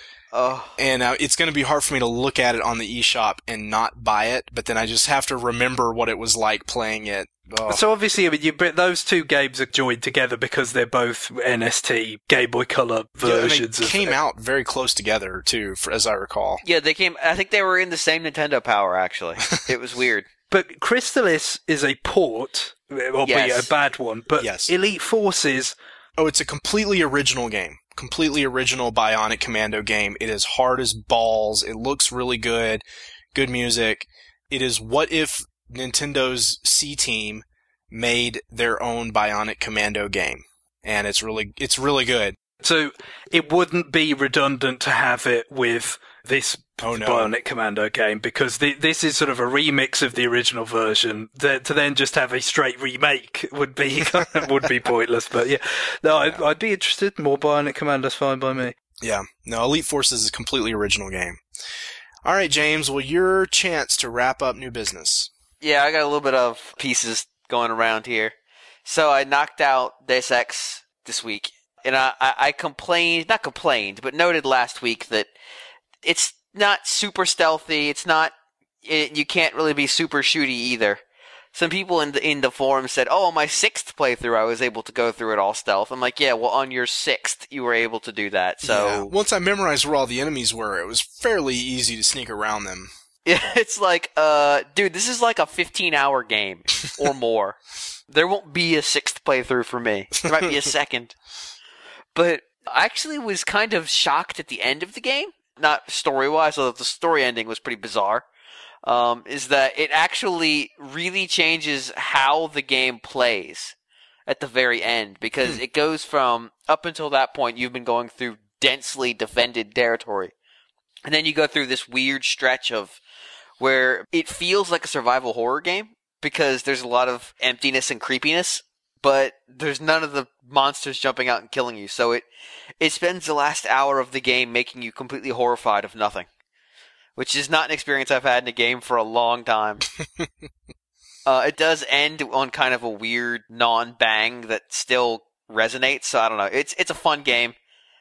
Oh, And uh, it's going to be hard for me to look at it on the eShop and not buy it, but then I just have to remember what it was like playing it. Oh. So obviously, I mean, you, but those two games are joined together because they're both N S T Game Boy Color Yeah, and versions. they of came out very close together, too, for, as I recall. yeah, they came. I think they were in the same Nintendo Power. Actually, it was weird. But Crystalis is a port, albeit Yes. a bad one. But Yes. Elite Forces, Oh, it's a completely original game. Completely original Bionic Commando game. It is hard as balls. It looks really good. Good music. It is what if Nintendo's C-Team made their own Bionic Commando game. And it's really, it's really good. so it wouldn't be redundant to have it with this Oh, no. Bionic Commando game, because the, this is sort of a remix of the original version. The, to then just have a straight remake would be would be pointless. But yeah, no, I'd, I'd be interested. More Bionic Commando's fine by me. Yeah. No, Elite Forces is a completely original game. All right, James. Well, your chance to wrap up new business. Yeah, I got a little bit of pieces going around here. So I knocked out Deus Ex this week, and I, I, I complained, not complained, but noted last week that it's not super stealthy. It's not. It, you can't really be super shooty either. Some people in the in the forum said, "Oh, on my sixth playthrough, I was able to go through it all stealth." I'm like, "Yeah, well, on your sixth, you were able to do that." So Yeah. Once I memorized where all the enemies were, it was fairly easy to sneak around them. it's like, uh, dude, this is like a fifteen-hour game or more. There won't be a sixth playthrough for me. There might be a second. But I actually was kind of shocked at the end of the game. Not story-wise, although the story ending was pretty bizarre. Um, is that it actually really changes how the game plays at the very end. Because Hmm. it goes from, up until that point, you've been going through densely defended territory. And then you go through this weird stretch of where it feels like a survival horror game because there's a lot of emptiness and creepiness. but there's none of the monsters jumping out and killing you. So it it spends the last hour of the game making you completely horrified of nothing, which is not an experience I've had in a game for a long time. uh, it does end on kind of a weird non-bang that still resonates. So I don't know. It's it's a fun game.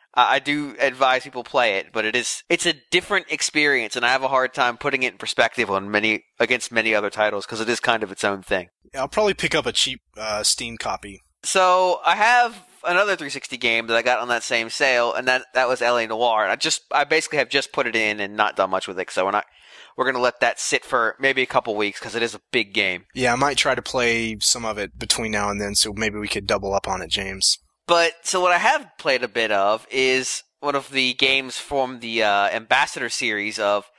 I do advise people play it, but it is it's a different experience, and I have a hard time putting it in perspective on many against many other titles because it is kind of its own thing. Yeah, I'll probably pick up a cheap uh, Steam copy. So I have another three sixty game that I got on that same sale, and that that was L A Noire. And I just I basically have just put it in and not done much with it, so we're not we're gonna let that sit for maybe a couple weeks because it is a big game. Yeah, I might try to play some of it between now and then, so maybe we could double up on it, James. But, so what I have played a bit of is one of the games from the uh, Ambassador series of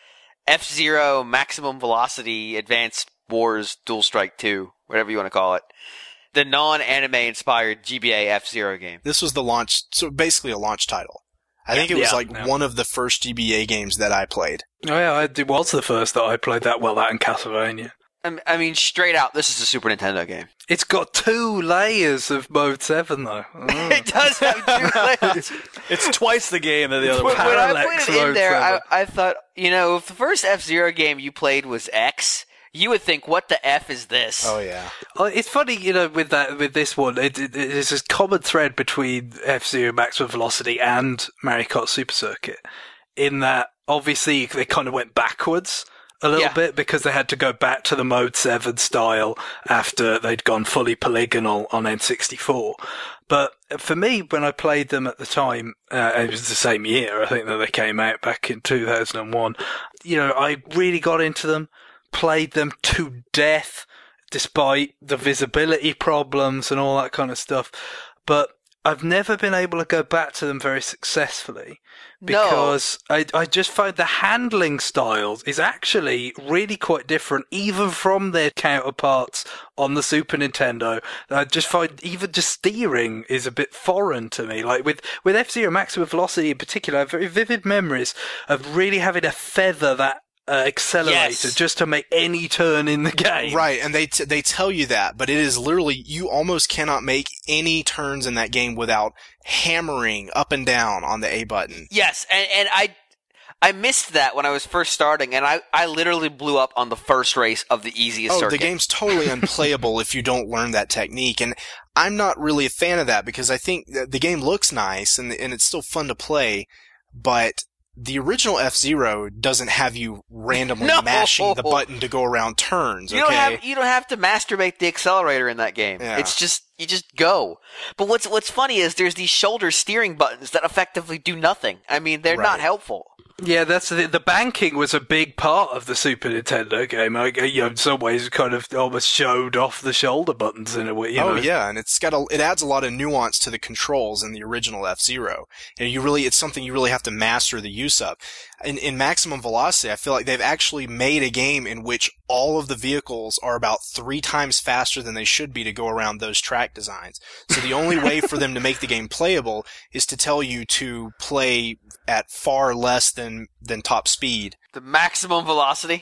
F-Zero Maximum Velocity Advanced Wars Dual Strike two, whatever you want to call it. The non-anime inspired G B A F-Zero game. This was the launch, so basically a launch title. I think it was yeah, like yeah. one of the first G B A games that I played. Oh yeah, it was the first that I played that. Well, that and Castlevania. I mean, straight out, this is a Super Nintendo game. It's got two layers of Mode seven, though. Oh. It does have two layers. It's twice the game than the other When, one. when I Parallax put it in Mode there, I, seven. I thought, you know, if the first F-Zero game you played was X, you would think, what the F is this? Oh yeah. Oh, it's funny, you know, with that, with this one, it, it, there's this common thread between F-Zero Maximum Velocity and Mario Kart Super Circuit, in that obviously they kind of went backwards a little Yeah. bit because they had to go back to the Mode seven style after they'd gone fully polygonal on N sixty-four. But for me, when I played them at the time, uh, it was the same year, I think, that they came out back in two thousand one. You know, I really got into them, played them to death, despite the visibility problems and all that kind of stuff. But I've never been able to go back to them very successfully because no. I, I just find the handling styles is actually really quite different, even from their counterparts on the Super Nintendo. I just find even just steering is a bit foreign to me. Like with, with F-Zero Maximum Velocity in particular, I have very vivid memories of really having to feather that Uh, accelerator Yes. just to make any turn in the game. Right, and they t- they tell you that, but it is literally, you almost cannot make any turns in that game without hammering up and down on the A button. Yes, and, and I I missed that when I was first starting, and I, I literally blew up on the first race of the easiest Oh, circuit. the game's totally unplayable if you don't learn that technique, and I'm not really a fan of that because I think that the game looks nice and and it's still fun to play, but the original F-Zero doesn't have you randomly No! mashing the button to go around turns, You okay? don't have you don't have to masturbate the accelerator in that game. Yeah. It's just you just go. But what's what's funny is there's these shoulder steering buttons that effectively do nothing. I mean, they're not Right. helpful. Yeah, that's the, the banking was a big part of the Super Nintendo game. I, you know, in some ways, it kind of almost showed off the shoulder buttons in a way. You oh know? yeah, and it's got a, it adds a lot of nuance to the controls in the original F-Zero. And you really, it's something you really have to master the use of. In, in Maximum Velocity, I feel like they've actually made a game in which all of the vehicles are about three times faster than they should be to go around those track designs. So the only way for them to make the game playable is to tell you to play at far less than, than top speed. The maximum velocity.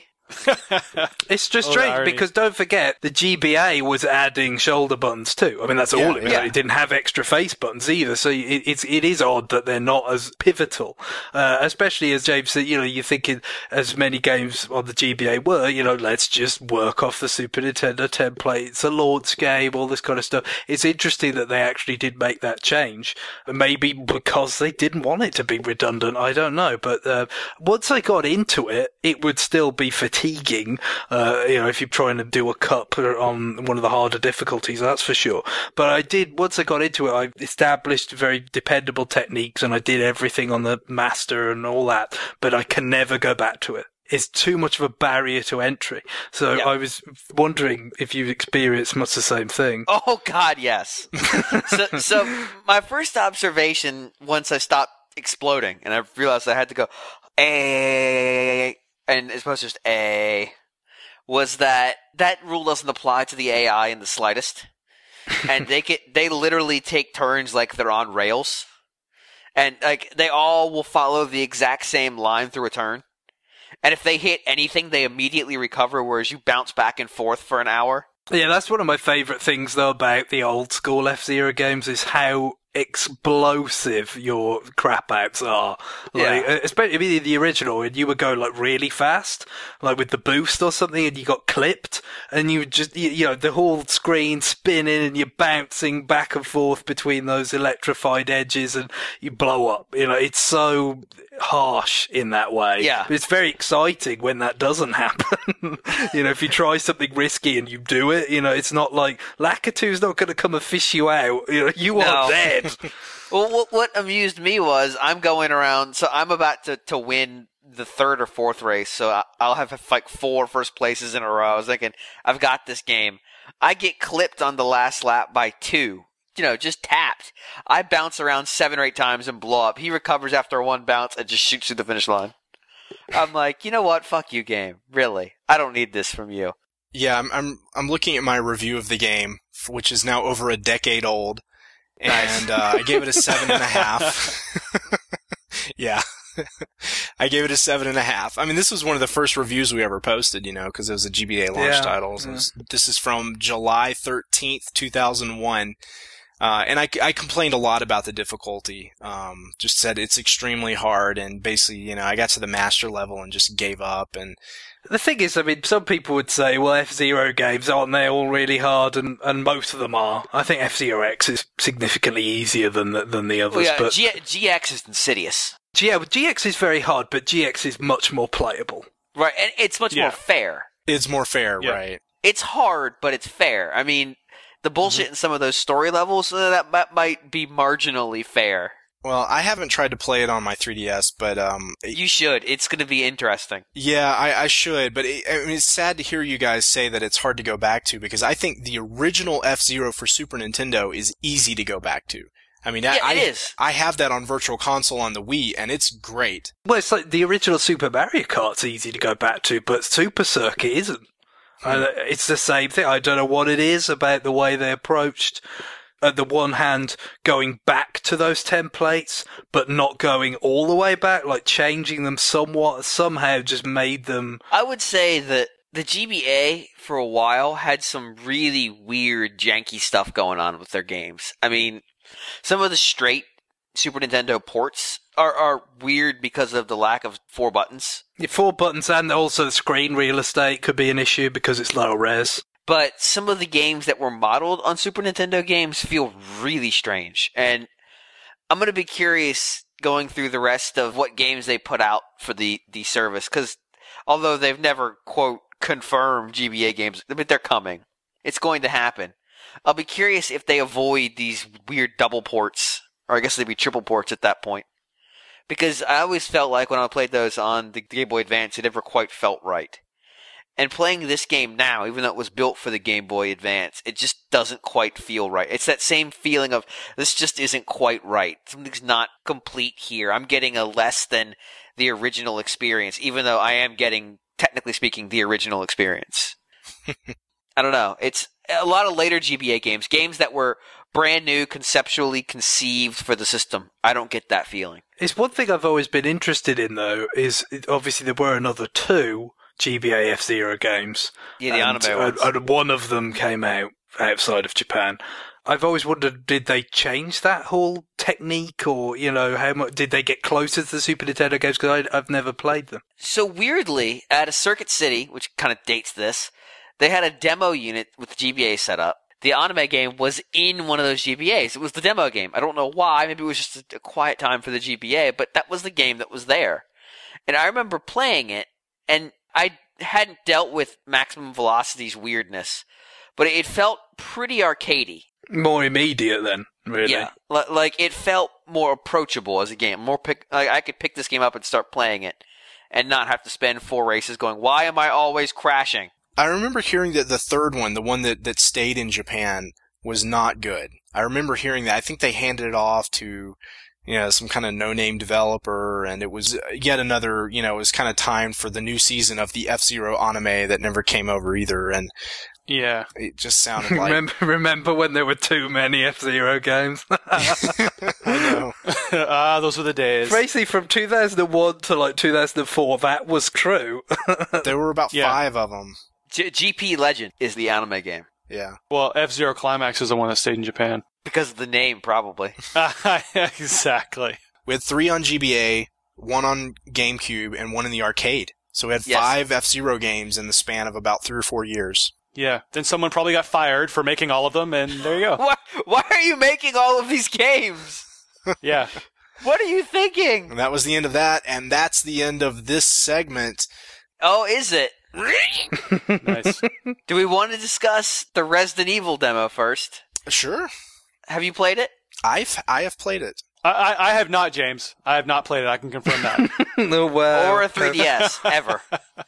It's just Oh, strange irony. because don't forget the G B A was adding shoulder buttons too. I mean, that's Yeah, all it was. yeah. It didn't have extra face buttons either, so it, it's it is odd that they're not as pivotal. Uh, especially as James said, you know, you're thinking as many games on the G B A were, you know, let's just work off the Super Nintendo template. It's a launch game, all this kind of stuff. It's interesting that they actually did make that change. Maybe because they didn't want it to be redundant. I don't know, but uh, once I got into it, it would still be fatiguing. Fatiguing, uh, you know, if you're trying to do a cup on one of the harder difficulties, that's for sure. But I did, once I got into it, I established very dependable techniques and I did everything on the master and all that, but I can never go back to it. It's too much of a barrier to entry. So Yep. I was wondering if you've experienced much the same thing. Oh God, yes. so, so my first observation once I stopped exploding and I realized I had to go, eh, and it's supposed to just A, was that that rule doesn't apply to the A I in the slightest. And they get, they literally take turns like they're on rails. And like they all will follow the exact same line through a turn. And if they hit anything, they immediately recover, whereas you bounce back and forth for an hour. Yeah, that's one of my favourite things, though, about the old school F-Zero games is how explosive your crap outs are. Like, Yeah. especially the original, and you would go like really fast, like with the boost or something, and you got clipped, and you would just, you, you know, the whole screen spinning, and you're bouncing back and forth between those electrified edges, and you blow up. You know, it's so harsh in that way. Yeah. But it's very exciting when that doesn't happen. You know, if you try something risky and you do it, you know, it's not like Lakitu's not going to come and fish you out. You know, you No. are dead. Well, what, what amused me was I'm going around, so I'm about to, to win the third or fourth race, so I- I'll have like four first places in a row. I was thinking, I've got this game. I get clipped on the last lap by two. You know, just tapped. I bounce around seven or eight times and blow up. He recovers after one bounce and just shoots through the finish line. I'm like, you know what? Fuck you, game. Really. I don't need this from you. Yeah, I'm, I'm I'm looking at my review of the game, f- which is now over a decade old, and uh, I gave it a seven and a half. Yeah, I gave it a seven and a half. I mean, this was one of the first reviews we ever posted, you know, because it was a G B A launch Yeah, title. So yeah. it was- this is from July thirteenth, two thousand one. Uh, and I, I complained a lot about the difficulty. Um, just said it's extremely hard, and basically, you know, I got to the master level and just gave up. And The thing is, I mean, some people would say, well, F-Zero games, aren't they all really hard? And, and most of them are. I think F-Zero X is significantly easier than the, than the others. Well, yeah, but G- GX is insidious. yeah, well, G X is very hard, but G X is much more playable. Right, and it's much Yeah. more fair. it's more fair, Yeah. right? It's hard, but it's fair. I mean, the bullshit in some of those story levels, uh, that, that might be marginally fair. Well, I haven't tried to play it on my three D S, but um, You should. It's going to be interesting. yeah, I, I should. But it, I mean, it's sad to hear you guys say that it's hard to go back to, because I think the original F-Zero for Super Nintendo is easy to go back to. I mean, I, Yeah, I, it is. I have that on Virtual Console on the Wii, and it's great. Well, it's like the original Super Mario Kart's easy to go back to, but Super Circuit isn't. And it's the same thing. I don't know what it is about the way they approached, at the one hand, going back to those templates, but not going all the way back, like changing them somewhat, somehow just made them... I would say that the G B A, for a while, had some really weird, janky stuff going on with their games. I mean, some of the straight Super Nintendo ports are, are weird because of the lack of four buttons. Four buttons and also the screen real estate could be an issue because it's low res. But some of the games that were modeled on Super Nintendo games feel really strange. And I'm going to be curious going through the rest of what games they put out for the, the service. Because although they've never, quote, confirmed G B A games, but they're coming. It's going to happen. I'll be curious if they avoid these weird double ports. Or I guess they'd be triple ports at that point. Because I always felt like when I played those on the Game Boy Advance, it never quite felt right. And playing this game now, even though it was built for the Game Boy Advance, it just doesn't quite feel right. It's that same feeling of, this just isn't quite right. Something's not complete here. I'm getting a less than the original experience, even though I am getting, technically speaking, the original experience. I don't know. It's a lot of later G B A games, games that were brand new, conceptually conceived for the system. I don't get that feeling. It's one thing I've always been interested in, though, is obviously there were another two G B A F-Zero games. Yeah, the and, anime ones. and, and one of them came out outside of Japan. I've always wondered, did they change that whole technique, or, you know, how much did they get closer to the Super Nintendo games? Because I've never played them. So weirdly, at a Circuit City, which kind of dates this, they had a demo unit with the G B A set up. The anime game was in one of those G B As. It was the demo game. I don't know why. Maybe it was just a, a quiet time for the G B A, but that was the game that was there. And I remember playing it, and I hadn't dealt with Maximum Velocity's weirdness, but it felt pretty arcadey. More immediate then, really. Yeah, L- like it felt more approachable as a game. More pick, like I could pick this game up and start playing it, and not have to spend four races going, "Why am I always crashing?" I remember hearing that the third one, the one that, that stayed in Japan, was not good. I remember hearing that. I think they handed it off to, you know, some kind of no-name developer, and it was yet another, you know, it was kind of timed for the new season of the F-Zero anime that never came over either, and Yeah. it just sounded like... remember, remember when there were too many F-Zero games? I know. Ah, those were the days. Basically, from two thousand one to like two thousand four, that was true. There were about Yeah. five of them. G- GP Legend is the anime game. Yeah. Well, F-Zero Climax is the one that stayed in Japan. Because of the name, probably. Exactly. We had three on G B A, one on GameCube, and one in the arcade. So we had Yes. five F-Zero games in the span of about three or four years. Yeah. Then someone probably got fired for making all of them, and there you go. Why, why are you making all of these games? Yeah. What are you thinking? And that was the end of that, and that's the end of this segment. Oh, is it? Nice. Do we want to discuss the Resident Evil demo first? Sure. Have you played it? I've, I have played it. I, I, I have not, James. I have not played it. I can confirm that. No way. Or a three D S, ever.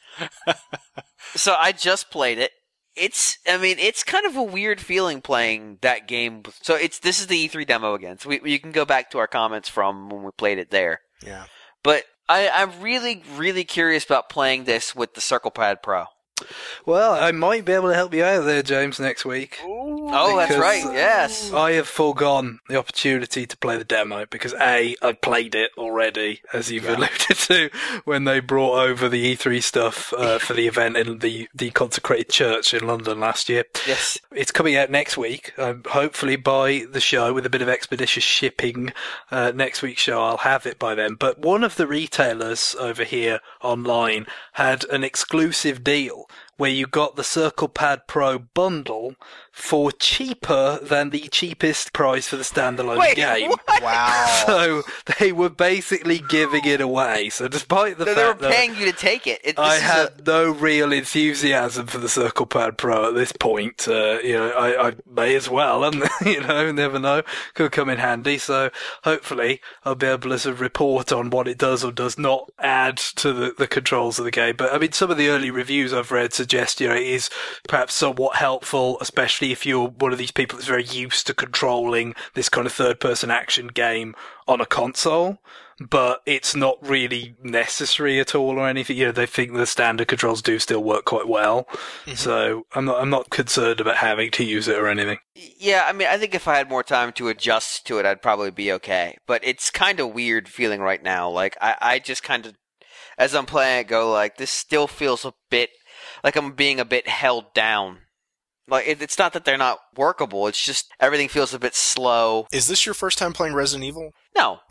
So I just played it. It's, I mean, it's kind of a weird feeling playing that game. So it's, this is the E three demo again. So we, you can go back to our comments from when we played it there. Yeah. But I, I'm really, really curious about playing this with the Circle Pad Pro. Well, I might be able to help you out there, James, next week. Oh, that's Because right, yes. I have foregone the opportunity to play the demo because A, I played it already, as you've alluded to, when they brought over the E three stuff uh, for the event in the, the Consecrated Church in London last year. Yes. It's coming out next week. Um, hopefully by the show, with a bit of expeditious shipping, uh, next week's show, I'll have it by then. But one of the retailers over here online had an exclusive deal where you got the Circle Pad Pro bundle for cheaper than the cheapest price for the standalone Wait, game. what? Wow. So they were basically giving it away. So despite the So fact they were that paying you to take it. it this I is had a- no real enthusiasm for the Circle Pad Pro at this point. Uh, you know, I, I may as well, and you know, never know, could come in handy. So hopefully, I'll be able to sort of report on what it does or does not add to the, the controls of the game. But I mean, some of the early reviews I've read suggest, you know, it is perhaps somewhat helpful, especially if you're one of these people that's very used to controlling this kind of third-person action game on a console. But it's not really necessary at all or anything. You know, they think the standard controls do still work quite well. Mm-hmm. So I'm not, I'm not concerned about having to use it or anything. Yeah, I mean, I think if I had more time to adjust to it, I'd probably be okay. But it's kind of weird feeling right now. Like, I, I just kind of, as I'm playing it, go like, this still feels a bit, like I'm being a bit held down. Like, it, it's not that they're not workable, it's just everything feels a bit slow. Is this your first time playing Resident Evil? No.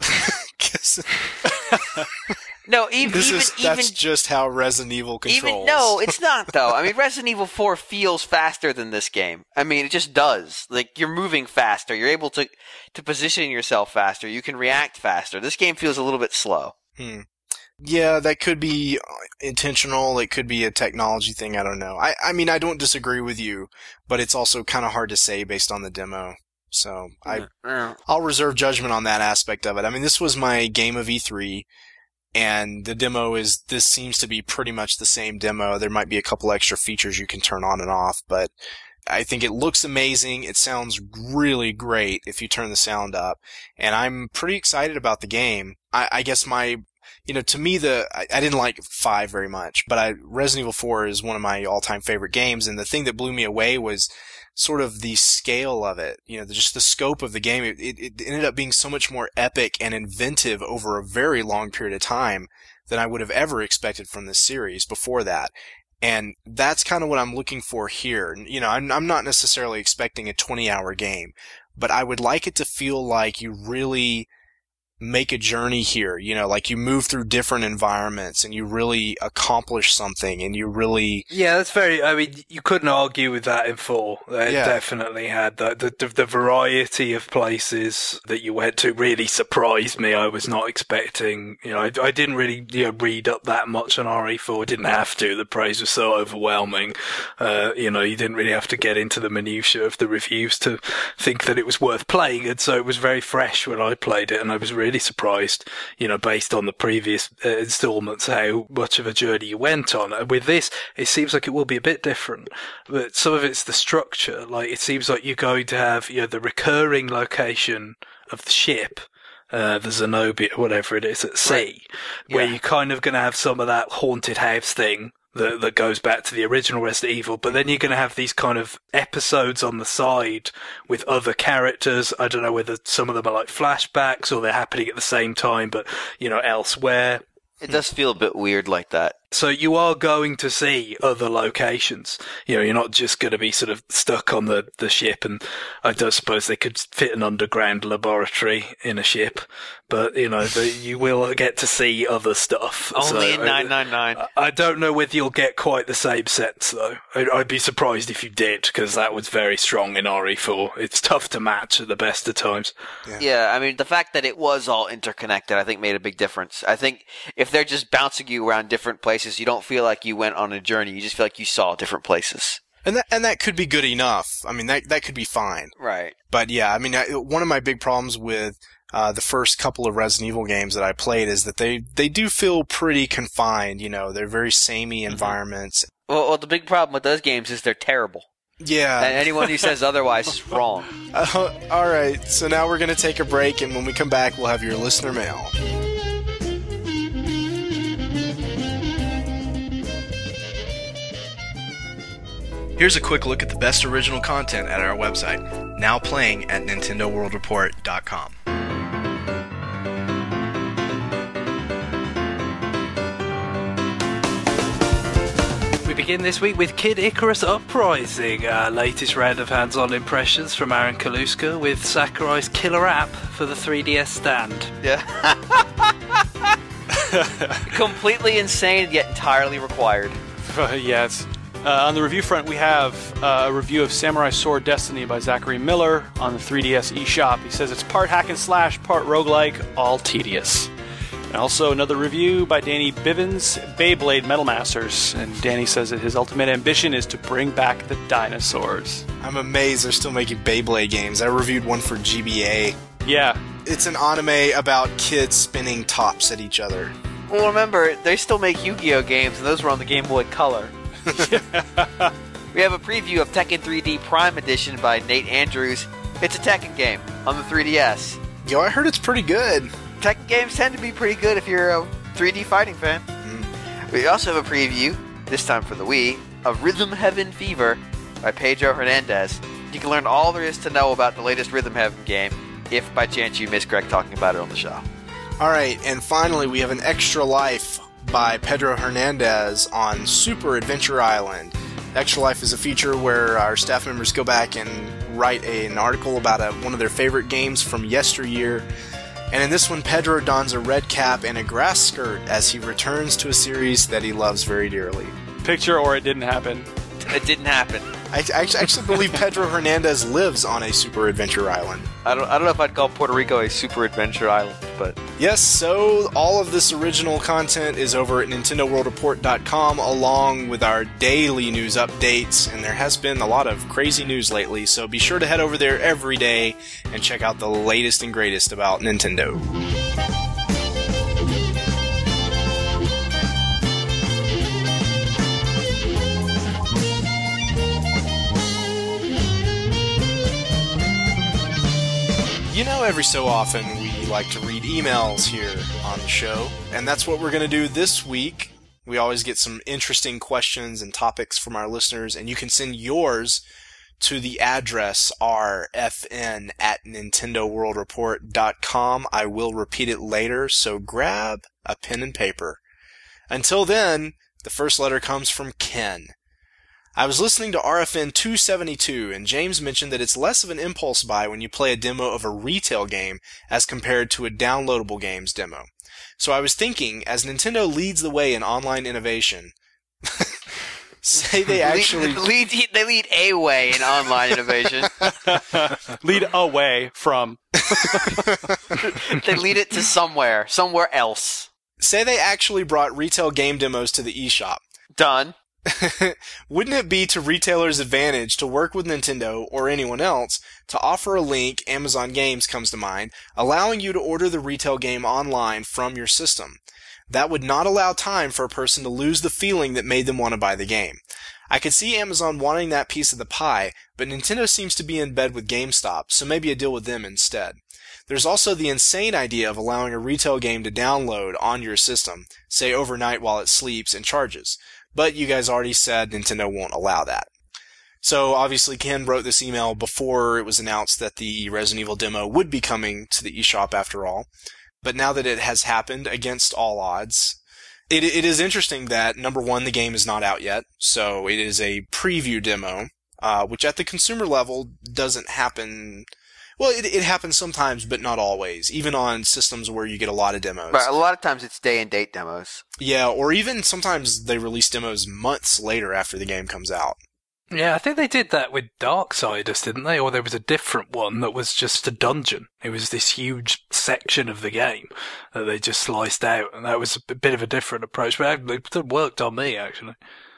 No, even, this even, is, even, that's just how Resident Evil controls. even, no, it's not though. I mean, Resident Evil four feels faster than this game. I mean, it just does. Like, you're moving faster, you're able to, to position yourself faster, you can react faster. This game feels a little bit slow. Hmm. Yeah, that could be intentional. It could be a technology thing. I don't know. I, I mean, I don't disagree with you, but it's also kind of hard to say based on the demo. So I, Yeah. I'll reserve judgment on that aspect of it. I mean, this was my game of E three, and the demo is, this seems to be pretty much the same demo. There might be a couple extra features you can turn on and off, but I think it looks amazing. It sounds really great if you turn the sound up, and I'm pretty excited about the game. I, I guess my You know, to me, the I, I didn't like five very much, but I, Resident Evil four is one of my all-time favorite games, and the thing that blew me away was sort of the scale of it. You know, the, just the scope of the game. It, it, it ended up being so much more epic and inventive over a very long period of time than I would have ever expected from this series before that. And that's kind of what I'm looking for here. You know, I'm, I'm not necessarily expecting a twenty-hour game, but I would like it to feel like you really make a journey here, you know, like you move through different environments and you really accomplish something and you really... Yeah, that's very, I mean, you couldn't argue with that in four. It Yeah. definitely had that. The, the, the variety of places that you went to really surprised me. I was not expecting, you know, I, I didn't really, you know, read up that much on R E four. Didn't have to. The praise was so overwhelming. Uh, you know, you didn't really have to get into the minutiae of the reviews to think that it was worth playing. And so it was very fresh when I played it, and I was really really surprised, you know, based on the previous uh, installments, how much of a journey you went on. And with this, it seems like it will be a bit different. But some of it's the structure. Like, it seems like you're going to have, you know, the recurring location of the ship, uh, the Zenobia, whatever it is, at sea, right. where Yeah. you're kind of going to have some of that haunted house thing that, that goes back to the original Resident Evil, but then you're going to have these kind of episodes on the side with other characters. I don't know whether some of them are like flashbacks or they're happening at the same time, but, you know, elsewhere. It does feel a bit weird like that. So you are going to see other locations. You know, you're not just going to be sort of stuck on the, the ship, and I don't suppose they could fit an underground laboratory in a ship, but, you know, the, you will get to see other stuff. Only so, in nine nine nine. I, I don't know whether you'll get quite the same sense, though. I'd, I'd be surprised if you did, because that was very strong in R E four. It's tough to match at the best of times. Yeah. yeah, I mean, the fact that it was all interconnected, I think, made a big difference. I think if they're just bouncing you around different places, you don't feel like you went on a journey. You just feel like you saw different places. And that and that could be good enough. I mean, that that could be fine. Right. But yeah, I mean, I, one of my big problems with uh, the first couple of Resident Evil games that I played is that they, they do feel pretty confined. You know, they're very samey environments. Well, well, the big problem with those games is they're terrible. Yeah. And anyone who says otherwise is wrong. Uh, all right. So now we're going to take a break, and when we come back, we'll have your listener mail. Here's a quick look at the best original content at our website, now playing at Nintendo World Report dot com. We begin this week with Kid Icarus Uprising, our latest round of hands-on impressions from Aaron Kaluska with Sakurai's killer app for the three D S stand. Yeah. Completely insane, yet entirely required. Uh, yes. Uh, on the review front, we have uh, a review of Samurai Sword Destiny by Zachary Miller on the three D S eShop. He says it's part hack and slash, part roguelike, all tedious. And also another review by Danny Bivens, Beyblade Metal Masters. And Danny says that his ultimate ambition is to bring back the dinosaurs. I'm amazed they're still making Beyblade games. I reviewed one for G B A. Yeah. It's an anime about kids spinning tops at each other. Well, remember, they still make Yu-Gi-Oh! Games, and those were on the Game Boy Color. We have a preview of Tekken three D Prime Edition by Nate Andrews. It's a Tekken game on the three D S. Yo, I heard it's pretty good. Tekken games tend to be pretty good if you're a three D fighting fan. Mm. We also have a preview, this time for the Wii, of Rhythm Heaven Fever by Pedro Hernandez. You can learn all there is to know about the latest Rhythm Heaven game, if by chance you miss Greg talking about it on the show. Alright, and finally we have an Extra Life by Pedro Hernandez on Super Adventure Island. Extra Life is a feature where our staff members go back and write a, an article about a, one of their favorite games from yesteryear. And in this one, Pedro dons a red cap and a grass skirt as he returns to a series that he loves very dearly. Picture or it didn't happen. It didn't happen. I, I actually believe Pedro Hernandez lives on a Super Adventure Island. I don't, I don't know if I'd call Puerto Rico a Super Adventure Island, but... Yes, so all of this original content is over at Nintendo World Report dot com, along with our daily news updates, and there has been a lot of crazy news lately, so be sure to head over there every day and check out the latest and greatest about Nintendo. You know, every so often we like to read emails here on the show, and that's what we're going to do this week. We always get some interesting questions and topics from our listeners, and you can send yours to the address r f n at Nintendo World Report dot com. I will repeat it later, so grab a pen and paper. Until then, the first letter comes from Ken. I was listening to R F N two seventy-two, and James mentioned that it's less of an impulse buy when you play a demo of a retail game as compared to a downloadable game's demo. So I was thinking, as Nintendo leads the way in online innovation, say they actually... lead, they lead a way in online innovation. Lead away from... They lead it to somewhere, somewhere else. Say they actually brought retail game demos to the eShop. Done. Wouldn't it be to retailers' advantage to work with Nintendo or anyone else to offer a link, Amazon Games comes to mind, allowing you to order the retail game online from your system? That would not allow time for a person to lose the feeling that made them want to buy the game. I could see Amazon wanting that piece of the pie, but Nintendo seems to be in bed with GameStop, so maybe a deal with them instead. There's also the insane idea of allowing a retail game to download on your system, say overnight while it sleeps and charges. But you guys already said Nintendo won't allow that. So obviously Ken wrote this email before it was announced that the Resident Evil demo would be coming to the eShop after all. But now that it has happened against all odds, It it is interesting that, number one, the game is not out yet, so it is a preview demo, uh, which at the consumer level doesn't happen. Well, it it happens sometimes, but not always. Even on systems where you get a lot of demos. But a lot of times it's day and date demos. Yeah, or even sometimes they release demos months later after the game comes out. Yeah, I think they did that with Darksiders, didn't they? Or there was a different one that was just a dungeon. It was this huge section of the game that they just sliced out, and that was a bit of a different approach. But it worked on me, actually.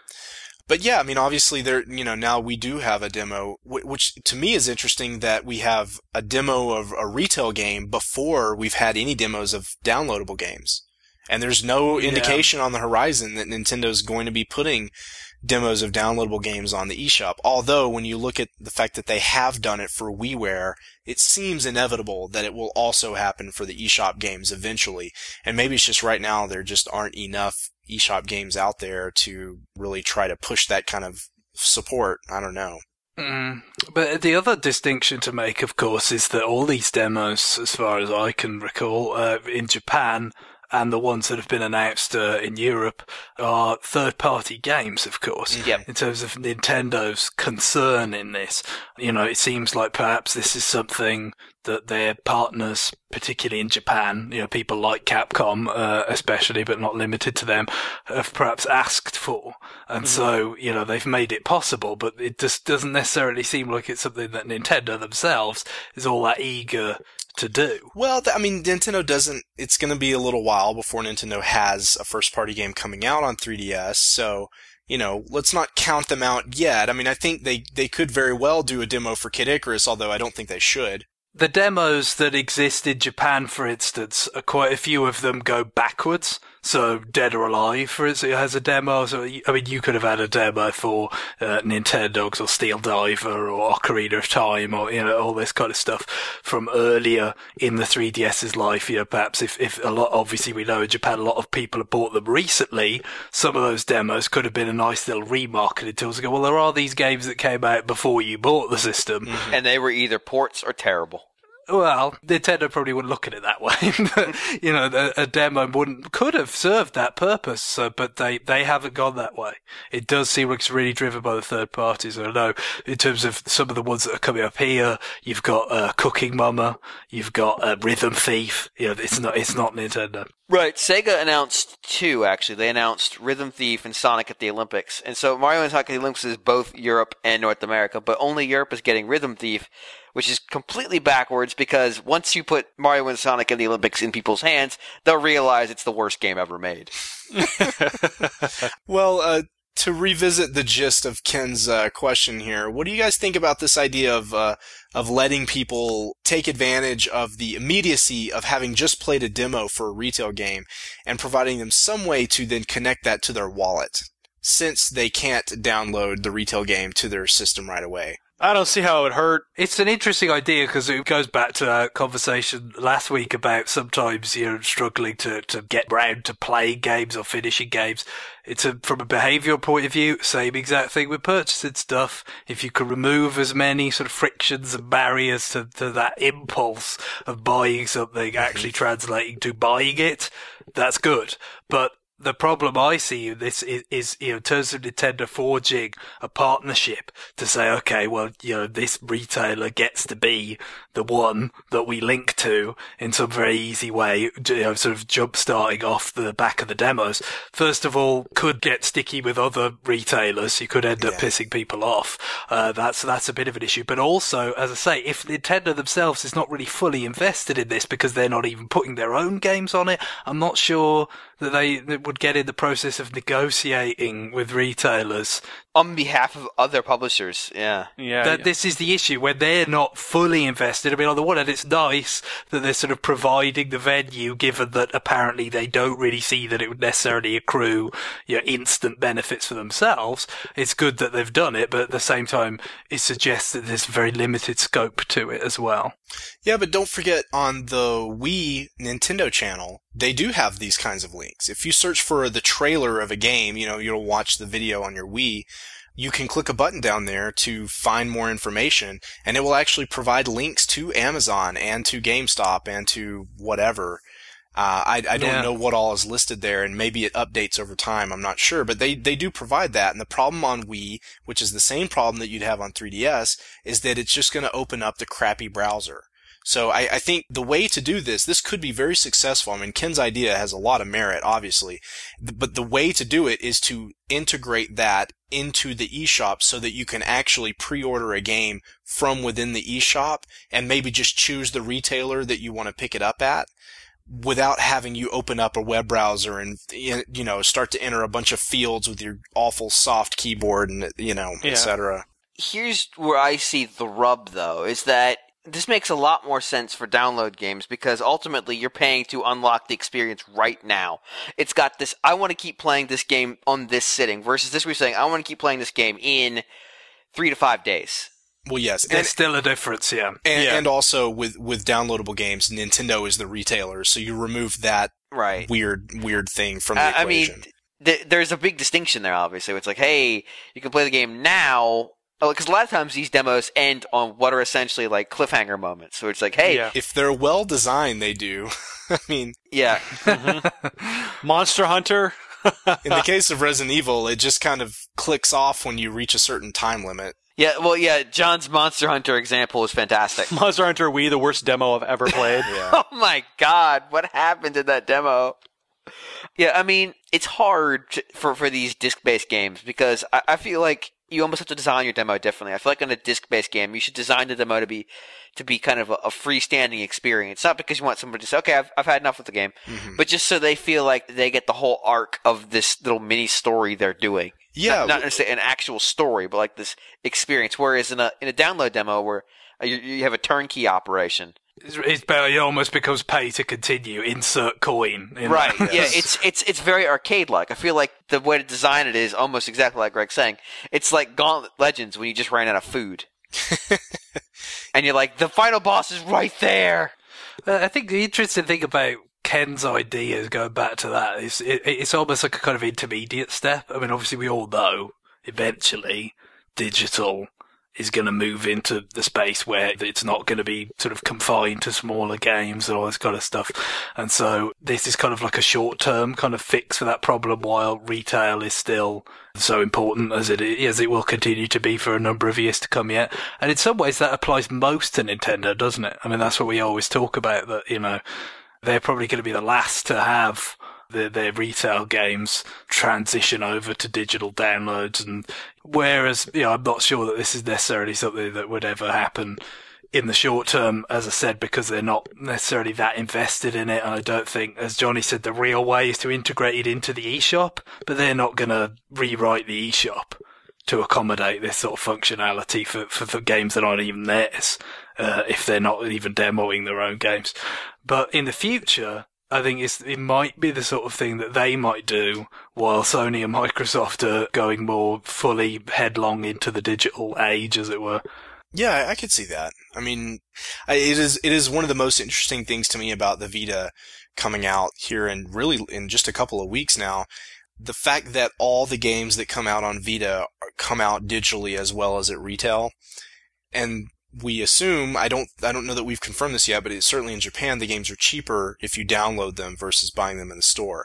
But yeah, I mean, obviously, there. You know, now we do have a demo, which to me is interesting that we have a demo of a retail game before we've had any demos of downloadable games, and there's no indication yeah. on the horizon that Nintendo's going to be putting demos of downloadable games on the eShop. Although, when you look at the fact that they have done it for WiiWare, it seems inevitable that it will also happen for the eShop games eventually. And maybe it's just right now there just aren't enough eShop games out there to really try to push that kind of support. I don't know. Mm. But the other distinction to make, of course, is that all these demos, as far as I can recall, uh, in Japan, and the ones that have been announced uh, in Europe are third-party games, of course. Yep. In terms of Nintendo's concern in this, you know, it seems like perhaps this is something that their partners, particularly in Japan, you know, people like Capcom, uh, especially, but not limited to them, have perhaps asked for. And mm-hmm. so, you know, they've made it possible, but it just doesn't necessarily seem like it's something that Nintendo themselves is all that eager to do. Well, I mean, Nintendo doesn't, it's going to be a little while before Nintendo has a first-party game coming out on three D S, so, you know, let's not count them out yet. I mean, I think they, they could very well do a demo for Kid Icarus, although I don't think they should. The demos that exist in Japan, for instance, are quite a few of them go backwards. So Dead or Alive, for instance, has a demo. So, I mean, you could have had a demo for uh, Nintendogs or Steel Diver or Ocarina of Time or, you know, all this kind of stuff from earlier in the three D S's life. You know, perhaps if, if a lot, obviously we know in Japan a lot of people have bought them recently, some of those demos could have been a nice little remarketed tools to go, well, there are these games that came out before you bought the system. Mm-hmm. And they were either ports or terrible. Well, Nintendo probably wouldn't look at it that way, but, you know, a, a demo wouldn't, could have served that purpose, so, but they, they haven't gone that way. It does seem like it's really driven by the third parties. I know, in terms of some of the ones that are coming up here, you've got, uh, Cooking Mama, you've got, uh, Rhythm Thief, you know, it's not, it's not Nintendo. Right, Sega announced two, actually. They announced Rhythm Thief and Sonic at the Olympics. And so Mario and Sonic at the Olympics is both Europe and North America, but only Europe is getting Rhythm Thief, which is completely backwards because once you put Mario and Sonic in the Olympics in people's hands, they'll realize it's the worst game ever made. Well, uh, to revisit the gist of Ken's uh, question here, what do you guys think about this idea of uh, of letting people take advantage of the immediacy of having just played a demo for a retail game and providing them some way to then connect that to their wallet, since they can't download the retail game to their system right away? I don't see how it would hurt. It's an interesting idea because it goes back to our conversation last week about sometimes you're struggling to, to get round to playing games or finishing games. It's a, from a behavioural point of view, same exact thing with purchasing stuff. If you can remove as many sort of frictions and barriers to, to that impulse of buying something, actually translating to buying it, that's good. But the problem I see in this is, is, you know, in terms of Nintendo forging a partnership to say, okay, well, you know, this retailer gets to be the one that we link to in some very easy way, you know, sort of jump starting off the back of the demos. First of all, could get sticky with other retailers. You could end up yeah. pissing people off. Uh, that's, that's a bit of an issue. But also, as I say, if Nintendo themselves is not really fully invested in this because they're not even putting their own games on it, I'm not sure that they, they would get in the process of negotiating with retailers on behalf of other publishers. Yeah, yeah. That yeah. This is the issue where they're not fully invested. I mean, on the one hand, it's nice that they're sort of providing the venue, given that apparently they don't really see that it would necessarily accrue, you know, instant benefits for themselves. It's good that they've done it, but at the same time, it suggests that there's very limited scope to it as well. Yeah, but don't forget on the Wii Nintendo channel, they do have these kinds of links. If you search for the trailer of a game, you know, you'll watch the video on your Wii, you can click a button down there to find more information, and it will actually provide links to Amazon and to GameStop and to whatever. Uh, I, I don't Yeah. know what all is listed there, and maybe it updates over time. I'm not sure, but they, they do provide that. And the problem on Wii, which is the same problem that you'd have on three D S, is that it's just going to open up the crappy browser. So I, I think the way to do this, this could be very successful. I mean, Ken's idea has a lot of merit, obviously, but the way to do it is to integrate that into the eShop so that you can actually pre-order a game from within the eShop and maybe just choose the retailer that you want to pick it up at, without having you open up a web browser and, you know, start to enter a bunch of fields with your awful soft keyboard and, you know, Yeah. et cetera. Here's where I see the rub, though, is that this makes a lot more sense for download games because ultimately you're paying to unlock the experience right now. It's got this, I want to keep playing this game on this sitting, versus this we're saying, I want to keep playing this game in three to five days. Well, yes. There's And, still a difference, yeah. and, Yeah. and also with, with downloadable games, Nintendo is the retailer, so you remove that Right. weird, weird thing from the I, I mean, equation. th- there's a big distinction there, obviously. It's like, hey, you can play the game now. Because a lot of times these demos end on what are essentially like cliffhanger moments. So it's like, hey, yeah. Yeah. If they're well designed, they do. I mean, Monster Hunter. in the case of Resident Evil, it just kind of clicks off when you reach a certain time limit. Yeah, well, yeah, John's Monster Hunter example is fantastic. Monster Hunter Wii, the worst demo I've ever played. Yeah. Oh my god, what happened in that demo? Yeah, I mean, it's hard to, for, for these disc-based games because I, I feel like you almost have to design your demo differently. I feel like in a disc-based game, you should design the demo to be to be kind of a, a freestanding experience. Not because you want somebody to say, okay, I've, I've had enough with the game, Mhm. but just so they feel like they get the whole arc of this little mini story they're doing. Yeah. Not, not necessarily an actual story, but like this experience. Whereas in a in a download demo where uh, you, you have a turnkey operation, It's, it's better. It almost becomes pay to continue. Insert coin. you know? right? Yes. Yeah, it's it's it's very arcade-like. I feel like the way to design it is almost exactly like Greg's saying. It's like Gauntlet Legends when you just ran out of food, and you're like, the final boss is right there. Uh, I think the interesting thing about Ken's ideas, going back to that, is it, it's almost like a kind of intermediate step. I mean, obviously we all know eventually digital is going to move into the space where it's not going to be sort of confined to smaller games and all this kind of stuff. And so this is kind of like a short-term kind of fix for that problem, while retail is still so important as it is, as it will continue to be for a number of years to come yet. And in some ways that applies most to Nintendo, doesn't it? I mean, that's what we always talk about, that, you know, they're probably going to be the last to have the, their retail games transition over to digital downloads. And whereas, you know, I'm not sure that this is necessarily something that would ever happen in the short term, as I said, because they're not necessarily that invested in it. And I don't think, as Johnny said, the real way is to integrate it into the eShop, but they're not going to rewrite the eShop to accommodate this sort of functionality for, for, for games that aren't even theirs, uh, if they're not even demoing their own games. But in the future, I think it's, it might be the sort of thing that they might do while Sony and Microsoft are going more fully headlong into the digital age, as it were. Yeah, I could see that. I mean, I, it is it is one of the most interesting things to me about the Vita coming out here in really in just a couple of weeks now. The fact that all the games that come out on Vita come out digitally as well as at retail, and we assume, I don't I don't know that we've confirmed this yet, but it's certainly in Japan the games are cheaper if you download them versus buying them in the store.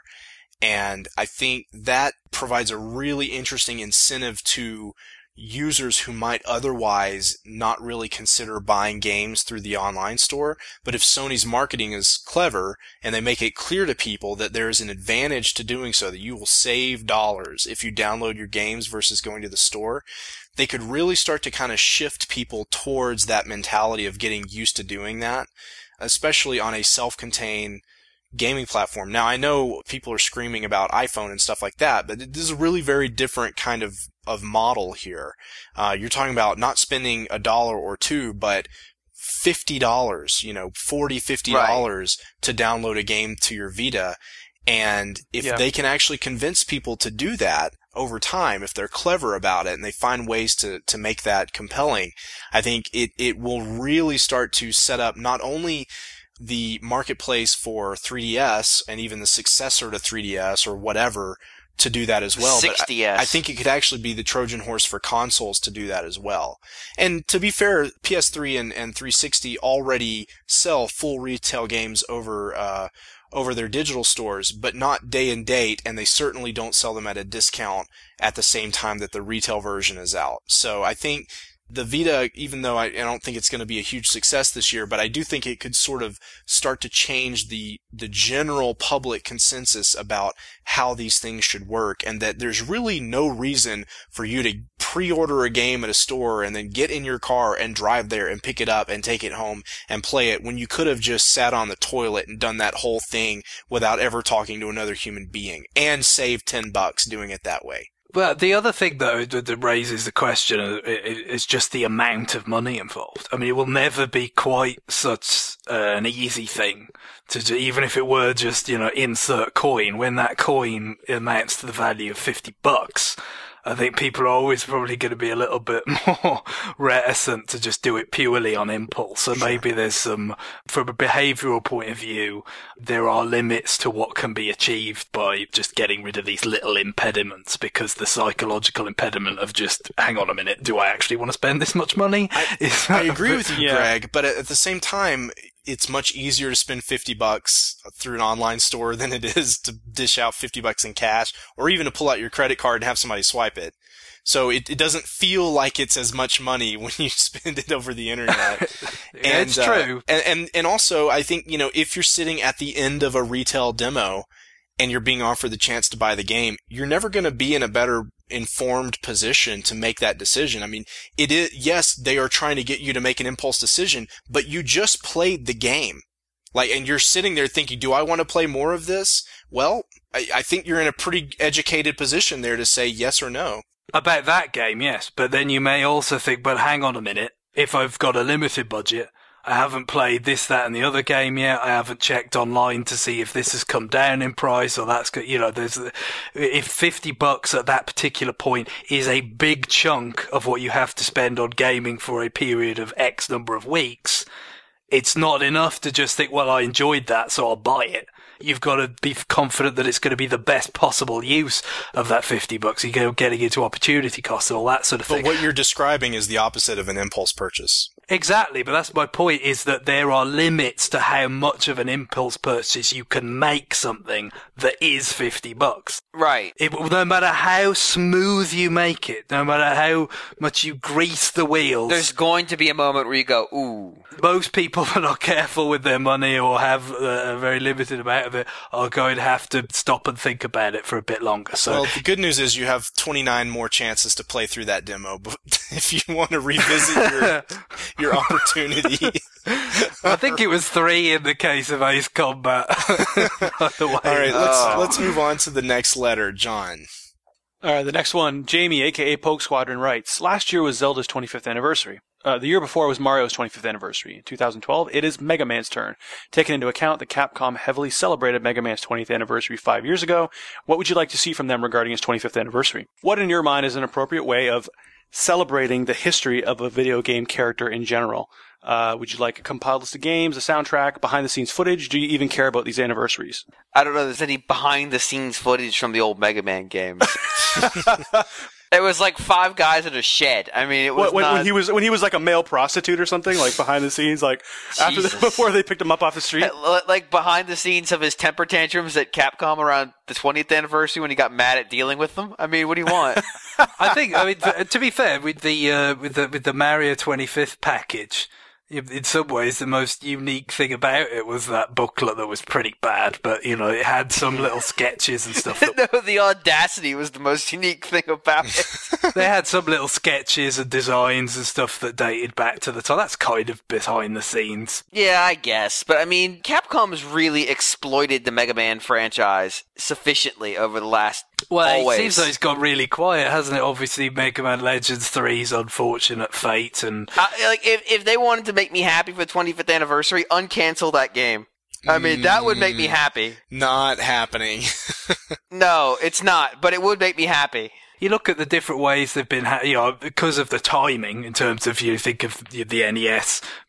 And I think that provides a really interesting incentive to users who might otherwise not really consider buying games through the online store. But if Sony's marketing is clever and they make it clear to people that there is an advantage to doing so, that you will save dollars if you download your games versus going to the store, they could really start to kind of shift people towards that mentality of getting used to doing that, especially on a self-contained gaming platform. Now, I know people are screaming about iPhone and stuff like that, but this is a really very different kind of, of model here. Uh, you're talking about not spending a dollar or two, but fifty dollars, you know, forty, fifty dollars right. to download a game to your Vita. And if yeah. they can actually convince people to do that over time, if they're clever about it and they find ways to, to make that compelling, I think it, it will really start to set up not only the marketplace for three D S and even the successor to three D S or whatever to do that as well. six D S. But I, I think it could actually be the Trojan horse for consoles to do that as well. And to be fair, P S three and, and three sixty already sell full retail games over, uh, over their digital stores, but not day and date, and they certainly don't sell them at a discount at the same time that the retail version is out. So I think the Vita, even though I, I don't think it's going to be a huge success this year, but I do think it could sort of start to change the the general public consensus about how these things should work, and that there's really no reason for you to pre-order a game at a store and then get in your car and drive there and pick it up and take it home and play it, when you could have just sat on the toilet and done that whole thing without ever talking to another human being and saved ten bucks doing it that way. Well, the other thing, though, that raises the question is just the amount of money involved. I mean, it will never be quite such uh, an easy thing to do, even if it were just, you know, insert coin. When that coin amounts to the value of fifty bucks, I think people are always probably going to be a little bit more reticent to just do it purely on impulse. So maybe there's some, from a behavioural point of view, there are limits to what can be achieved by just getting rid of these little impediments, because the psychological impediment of just, hang on a minute, do I actually want to spend this much money? I, I agree with you, yeah. Greg, but at the same time, it's much easier to spend fifty bucks through an online store than it is to dish out fifty bucks in cash, or even to pull out your credit card and have somebody swipe it. So it, it doesn't feel like it's as much money when you spend it over the internet. Yeah, and, it's uh, true. And, and, and also, I think, you know, if you're sitting at the end of a retail demo and you're being offered the chance to buy the game, you're never going to be in a better informed position to make that decision. I mean, it is, yes, they are trying to get you to make an impulse decision, but you just played the game. Like, and you're sitting there thinking, do I want to play more of this? Well, I, I think you're in a pretty educated position there to say yes or no. About that game, yes, but then you may also think, but hang on a minute, if I've got a limited budget, I haven't played this, that, and the other game yet. I haven't checked online to see if this has come down in price or that's good. You know, there's, if fifty bucks at that particular point is a big chunk of what you have to spend on gaming for a period of X number of weeks, it's not enough to just think, well, I enjoyed that, so I'll buy it. You've got to be confident that it's going to be the best possible use of that fifty bucks. You're getting into opportunity costs and all that sort of thing. But what you're describing is the opposite of an impulse purchase. Exactly, but that's my point, is that there are limits to how much of an impulse purchase you can make something that is fifty bucks. Right. It, no matter how smooth you make it, no matter how much you grease the wheels. There's going to be a moment where you go, ooh. Most people that are careful with their money or have a very limited amount of it are going to have to stop and think about it for a bit longer. So, well, the good news is you have twenty-nine more chances to play through that demo if you want to revisit your your opportunity. I think it was three in the case of Ace Combat. By the way. All right, let's Oh. let's move on to the next letter, John. All right, the next one, Jamie, aka Poke Squadron, writes, last year was Zelda's twenty-fifth anniversary. Uh, the year before was Mario's twenty-fifth anniversary. In two thousand twelve, it is Mega Man's turn. Taking into account that Capcom heavily celebrated Mega Man's twentieth anniversary five years ago, what would you like to see from them regarding his twenty-fifth anniversary? What, in your mind, is an appropriate way of celebrating the history of a video game character in general? Uh, would you like a compiled list of games, a soundtrack, behind-the-scenes footage? Do you even care about these anniversaries? I don't know if there's any behind-the-scenes footage from the old Mega Man games. It was like five guys in a shed. I mean, it was What, when, not... when he was when he was like a male prostitute or something, like behind the scenes, like after the, Jesus. before they picked him up off the street. Like behind the scenes of his temper tantrums at Capcom around the twentieth anniversary when he got mad at dealing with them. I mean, what do you want? I think, I mean, th- to be fair, with the uh, with the with the Mario twenty-fifth package, in some ways, the most unique thing about it was that booklet that was pretty bad, but, you know, it had some little sketches and stuff. That, No, the audacity was the most unique thing about it. they had some little sketches and designs and stuff that dated back to the time. That's kind of behind the scenes. Yeah, I guess. But, I mean, Capcom's really exploited the Mega Man franchise sufficiently over the last Well, always. it seems like it's gone really quiet, hasn't it? Obviously, Mega Man Legends three's unfortunate fate, and Uh, like, if, if they wanted to make me happy for the twenty-fifth anniversary, uncancel that game. I mean, that would make me happy. Not happening. No, it's not, but it would make me happy. you look at the different ways they've been, ha- you know, because of the timing in terms of, you think of the, the N E S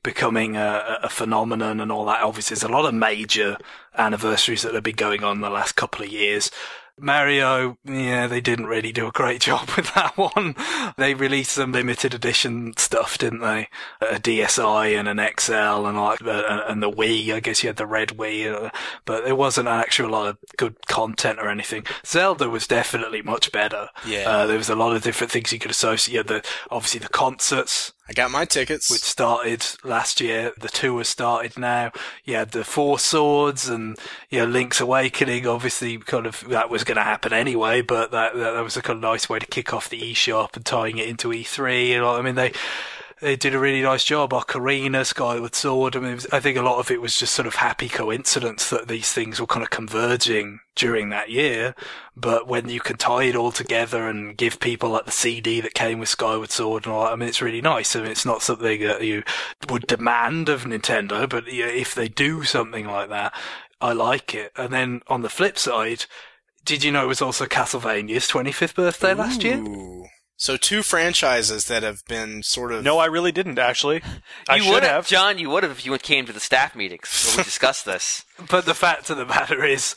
becoming a, a phenomenon and all that. Obviously, there's a lot of major anniversaries that have been going on in the last couple of years. Mario, yeah, they didn't really do a great job with that one. They released some limited edition stuff, didn't they? A D S I and an X L and like and the Wii. I guess you had the red Wii, but there wasn't an actual lot of good content or anything. Zelda was definitely much better. Yeah, uh, there was a lot of different things you could associate. The obviously the concerts. I got my tickets. Which started last year. The tour has started now. You had the Four Swords and, you know, Link's Awakening. Obviously, kind of, that was going to happen anyway, but that, that, that was a kind of nice way to kick off the eShop and tying it into E three. You know, I mean, they, they did a really nice job. Ocarina, Skyward Sword. I mean, it was, I think a lot of it was just sort of happy coincidence that these things were kind of converging during that year. But when you can tie it all together and give people like the C D that came with Skyward Sword and all that, I mean, it's really nice. I mean, it's not something that you would demand of Nintendo, but you know, if they do something like that, I like it. And then on the flip side, did you know it was also Castlevania's twenty-fifth birthday last year? Ooh. So two franchises that have been sort of... No, I really didn't, actually. I you should have. John, you would have if you came to the staff meetings where we discussed this. But the fact of the matter is,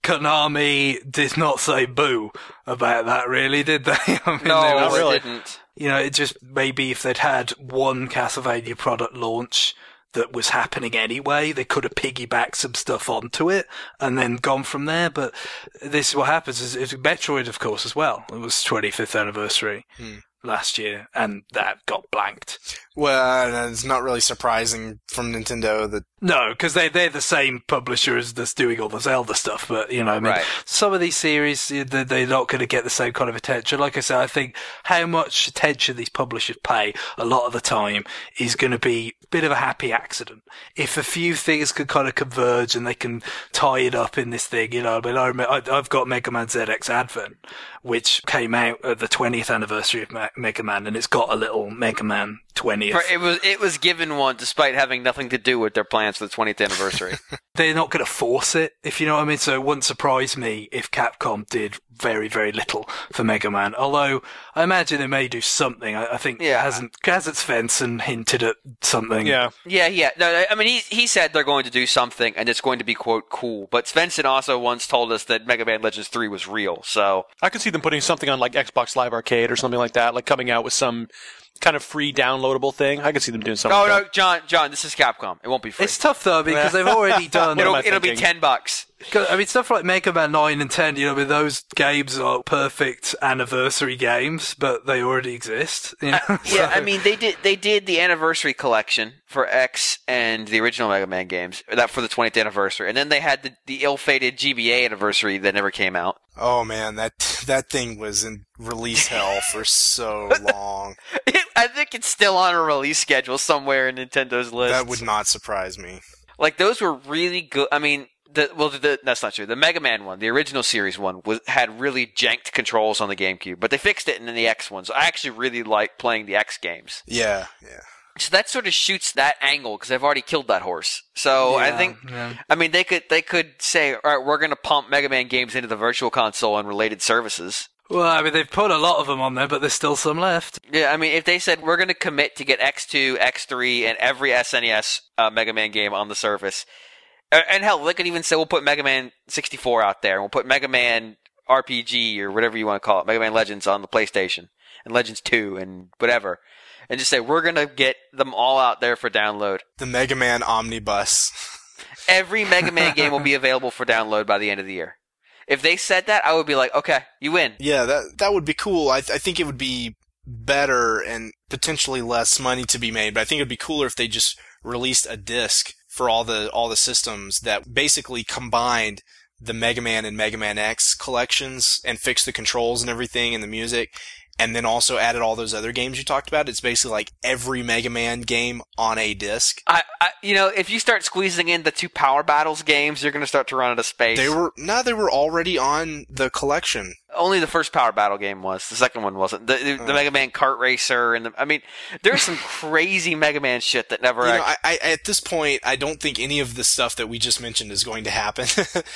Konami did not say boo about that, really, did they? I mean, no, they not was, really. didn't. You know, it just, maybe if they'd had one Castlevania product launch that was happening anyway, they could have piggybacked some stuff onto it and then gone from there. But this is what happens. Is, is Metroid, of course, as well. It was twenty-fifth anniversary Hmm. last year, and that got blanked. Well, it's not really surprising from Nintendo that... No, because they, they're the same publisher as that's doing all the Zelda stuff, but, you know, I mean, Right. some of these series, they- they're not going to get the same kind of attention. Like I said, I think how much attention these publishers pay a lot of the time is going to be a bit of a happy accident. If a few things can kind of converge and they can tie it up in this thing, you know, I mean, I remember, I- I've got Mega Man Z X Advent, which came out at the twentieth anniversary of Ma- Mega Man, and it's got a little Mega Man twentieth. For- It was it was given one despite having nothing to do with their plans for the twentieth anniversary. They're not going to force it, if you know what I mean. So it wouldn't surprise me if Capcom did very, very little for Mega Man. Although I imagine they may do something. I, I think Yeah. hasn't hasn't Svensson hinted at something? Yeah. Yeah, yeah. No, I mean, he he said they're going to do something, and it's going to be quote cool. But Svensson also once told us that Mega Man Legends three was real. So I could see them putting something on like Xbox Live Arcade or something like that, like coming out with some kind of free downloadable thing. I could see them doing something. no, like no, that. John, John, this is Capcom. It won't be free. It's tough though because they've already done. it'll am I it'll be thinking? ten bucks. 'Cause, I mean, stuff like Mega Man nine and ten, you know, I mean, those games are perfect anniversary games, but they already exist. You know? Yeah, I So- mean they did they did the anniversary collection for X and the original Mega Man games that for the twentieth anniversary, and then they had the, the ill-fated G B A anniversary that never came out. Oh man, that that thing was in release hell for so long. I think it's still on a release schedule somewhere in Nintendo's list. That would not surprise me. Like those were really good. I mean, the, well, the, that's not true. The Mega Man one, the original series one, was had really janked controls on the GameCube, but they fixed it in the X one. So I actually really like playing the X games. Yeah, yeah. So that sort of shoots that angle because they've already killed that horse. So I Yeah, think, yeah. I mean, they could they could say, all right, we're going to pump Mega Man games into the Virtual Console and related services. Well, I mean, they've put a lot of them on there, but there's still some left. Yeah, I mean, if they said we're going to commit to get X two, X three, and every S N E S uh, Mega Man game on the service, uh, and hell, they could even say we'll put Mega Man sixty-four out there, and we'll put Mega Man R P G or whatever you want to call it, Mega Man Legends on the PlayStation, and Legends two, and whatever, and just say we're going to get them all out there for download. The Mega Man Omnibus. Every Mega Man game will be available for download by the end of the year. If they said that, I would be like, okay, you win. Yeah, that that would be cool. I th- I think it would be better and potentially less money to be made, but I think it would be cooler if they just released a disc for all the all the systems that basically combined the Mega Man and Mega Man X collections and fixed the controls and everything and the music, and then also added all those other games you talked about. It's basically like every Mega Man game on a disc. I, I, you know, if you start squeezing in the two Power Battles games, you're going to start to run out of space. They were no, they were already on the collection. Only the first Power Battle game was. The second one wasn't. The, the, the Oh. Mega Man Kart Racer and the, I mean, there's some crazy Mega Man shit that never. You know, act- I, I, at this point, I don't think any of the stuff that we just mentioned is going to happen.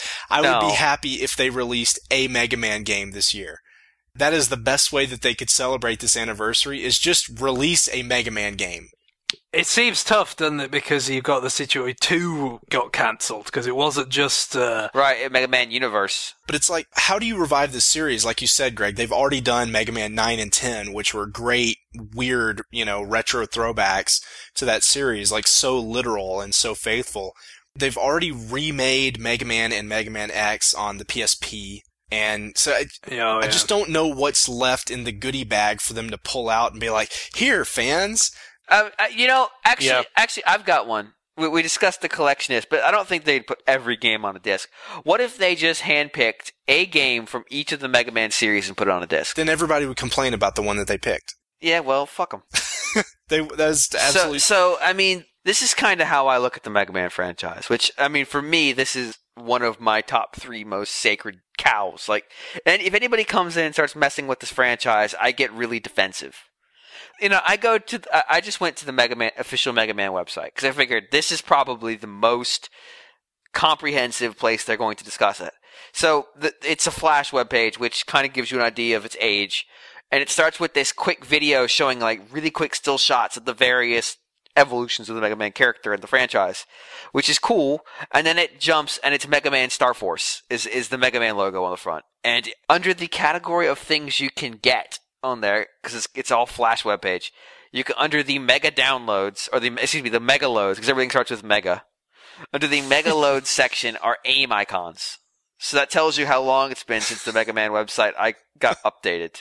I No. would be happy if they released a Mega Man game this year. That is the best way that they could celebrate this anniversary, is just release a Mega Man game. It seems tough, doesn't it? Because you've got the situation two got cancelled because it wasn't just uh... right Mega Man Universe. But it's like, how do you revive this series? Like you said, Greg, they've already done Mega Man nine and ten, which were great, weird, you know, retro throwbacks to that series, like so literal and so faithful. They've already remade Mega Man and Mega Man X on the P S P. And so I, yeah, oh, I yeah. just don't know what's left in the goodie bag for them to pull out and be like, here, fans. Uh, you know, actually, Yeah. actually, I've got one. We, we discussed the collectionist, but I don't think they'd put every game on a disc. What if they just handpicked a game from each of the Mega Man series and put it on a disc? Then everybody would complain about the one that they picked. Yeah, well, fuck them. They, that's absolutely... So, so, I mean, this is kind of how I look at the Mega Man franchise, which, I mean, for me, this is one of my top three most sacred cows. Like, and if anybody comes in and starts messing with this franchise, I get really defensive. You know, I go to, I just went to the Mega Man, official Mega Man website, because I figured this is probably the most comprehensive place they're going to discuss it. So, the, it's a Flash webpage, which kind of gives you an idea of its age. And it starts with this quick video showing, like, really quick still shots of the various evolutions of the Mega Man character in the franchise, which is cool. And then it jumps, and it's Mega Man Star Force is, is the Mega Man logo on the front. And under the category of things you can get on there, because it's, it's all Flash webpage, you can, under the Mega Downloads, or the, excuse me, the Mega Loads, because everything starts with Mega. Under the Mega Loads section are AIM icons. So that tells you how long it's been since the Mega Man website I got updated.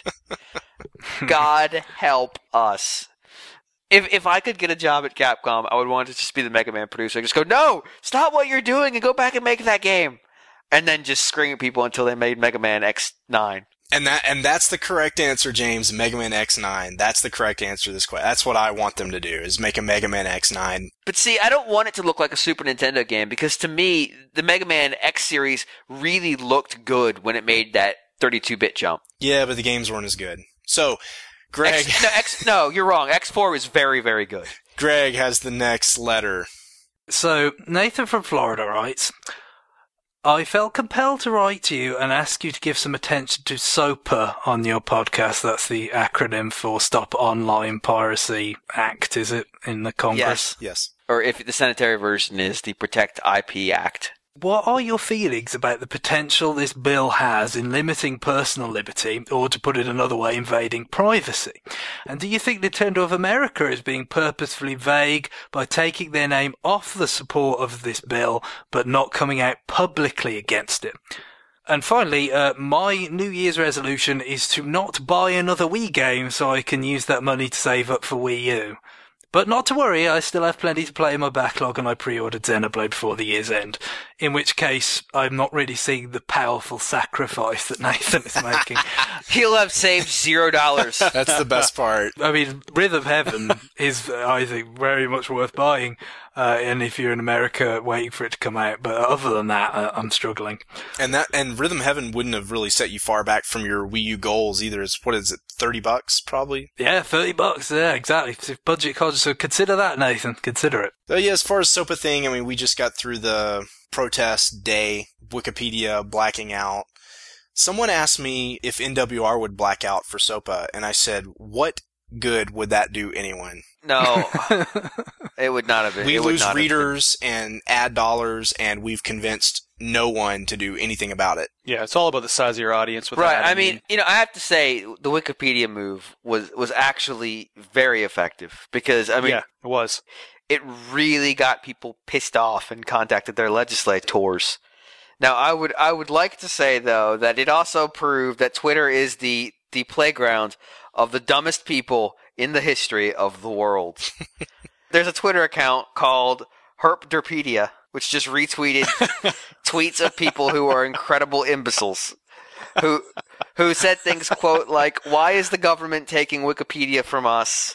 God help us. If if I could get a job at Capcom, I would want to just be the Mega Man producer. Just go, no, stop what you're doing and go back and make that game. And then just scream at people until they made Mega Man X nine. And that and that's the correct answer, James. Mega Man X nine. That's the correct answer to this question. That's what I want them to do, is make a Mega Man X nine. But see, I don't want it to look like a Super Nintendo game, because to me, the Mega Man X series really looked good when it made that thirty-two bit jump. Yeah, but the games weren't as good. So, Greg... X, no, X, no, you're wrong. X four was very, very good. Greg has the next letter. So, Nathan from Florida writes, I felt compelled to write to you and ask you to give some attention to SOPA on your podcast. That's the acronym for Stop Online Piracy Act, is it, in the Congress? Yes. Yes. Or if the sanitary version is the Protect I P Act. What are your feelings about the potential this bill has in limiting personal liberty, or to put it another way, invading privacy? And do you think Nintendo of America is being purposefully vague by taking their name off the support of this bill, but not coming out publicly against it? And finally, uh, my New Year's resolution is to not buy another Wii game so I can use that money to save up for Wii U. But not to worry, I still have plenty to play in my backlog, and I pre-ordered Xenoblade before the year's end. In which case, I'm not really seeing the powerful sacrifice that Nathan is making. He'll have saved zero dollars. That's the best part. I mean, Rhythm Heaven is, I think, very much worth buying. Uh, and if you're in America, waiting for it to come out. But other than that, uh, I'm struggling. And that and Rhythm Heaven wouldn't have really set you far back from your Wii U goals either. It's, what is it, thirty bucks probably? Yeah, thirty bucks. Yeah, exactly. It's a budget conscious. So consider that, Nathan. Consider it. So yeah, as far as SOPA thing, I mean, we just got through the protest day, Wikipedia blacking out. Someone asked me if N W R would black out for SOPA, and I said, what good would that do anyone? No, it would not have been. We it would lose not have readers and ad dollars, and we've convinced no one to do anything about it. Yeah, it's all about the size of your audience. With Right. that. I mean, you know, I have to say the Wikipedia move was, was actually very effective, because, I mean, yeah, it was. it really got people pissed off and contacted their legislators. Now, I would I would like to say, though, that it also proved that Twitter is the, the playground of the dumbest people in the history of the world. There's a Twitter account called Herpderpedia, which just retweeted tweets of people who are incredible imbeciles, who who said things, quote, like, why is the government taking Wikipedia from us?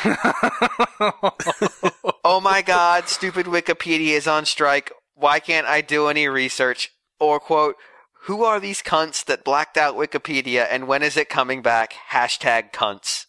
Oh my god, stupid Wikipedia is on strike. Why can't I do any research? Or, quote, who are these cunts that blacked out Wikipedia, and when is it coming back? Hashtag cunts.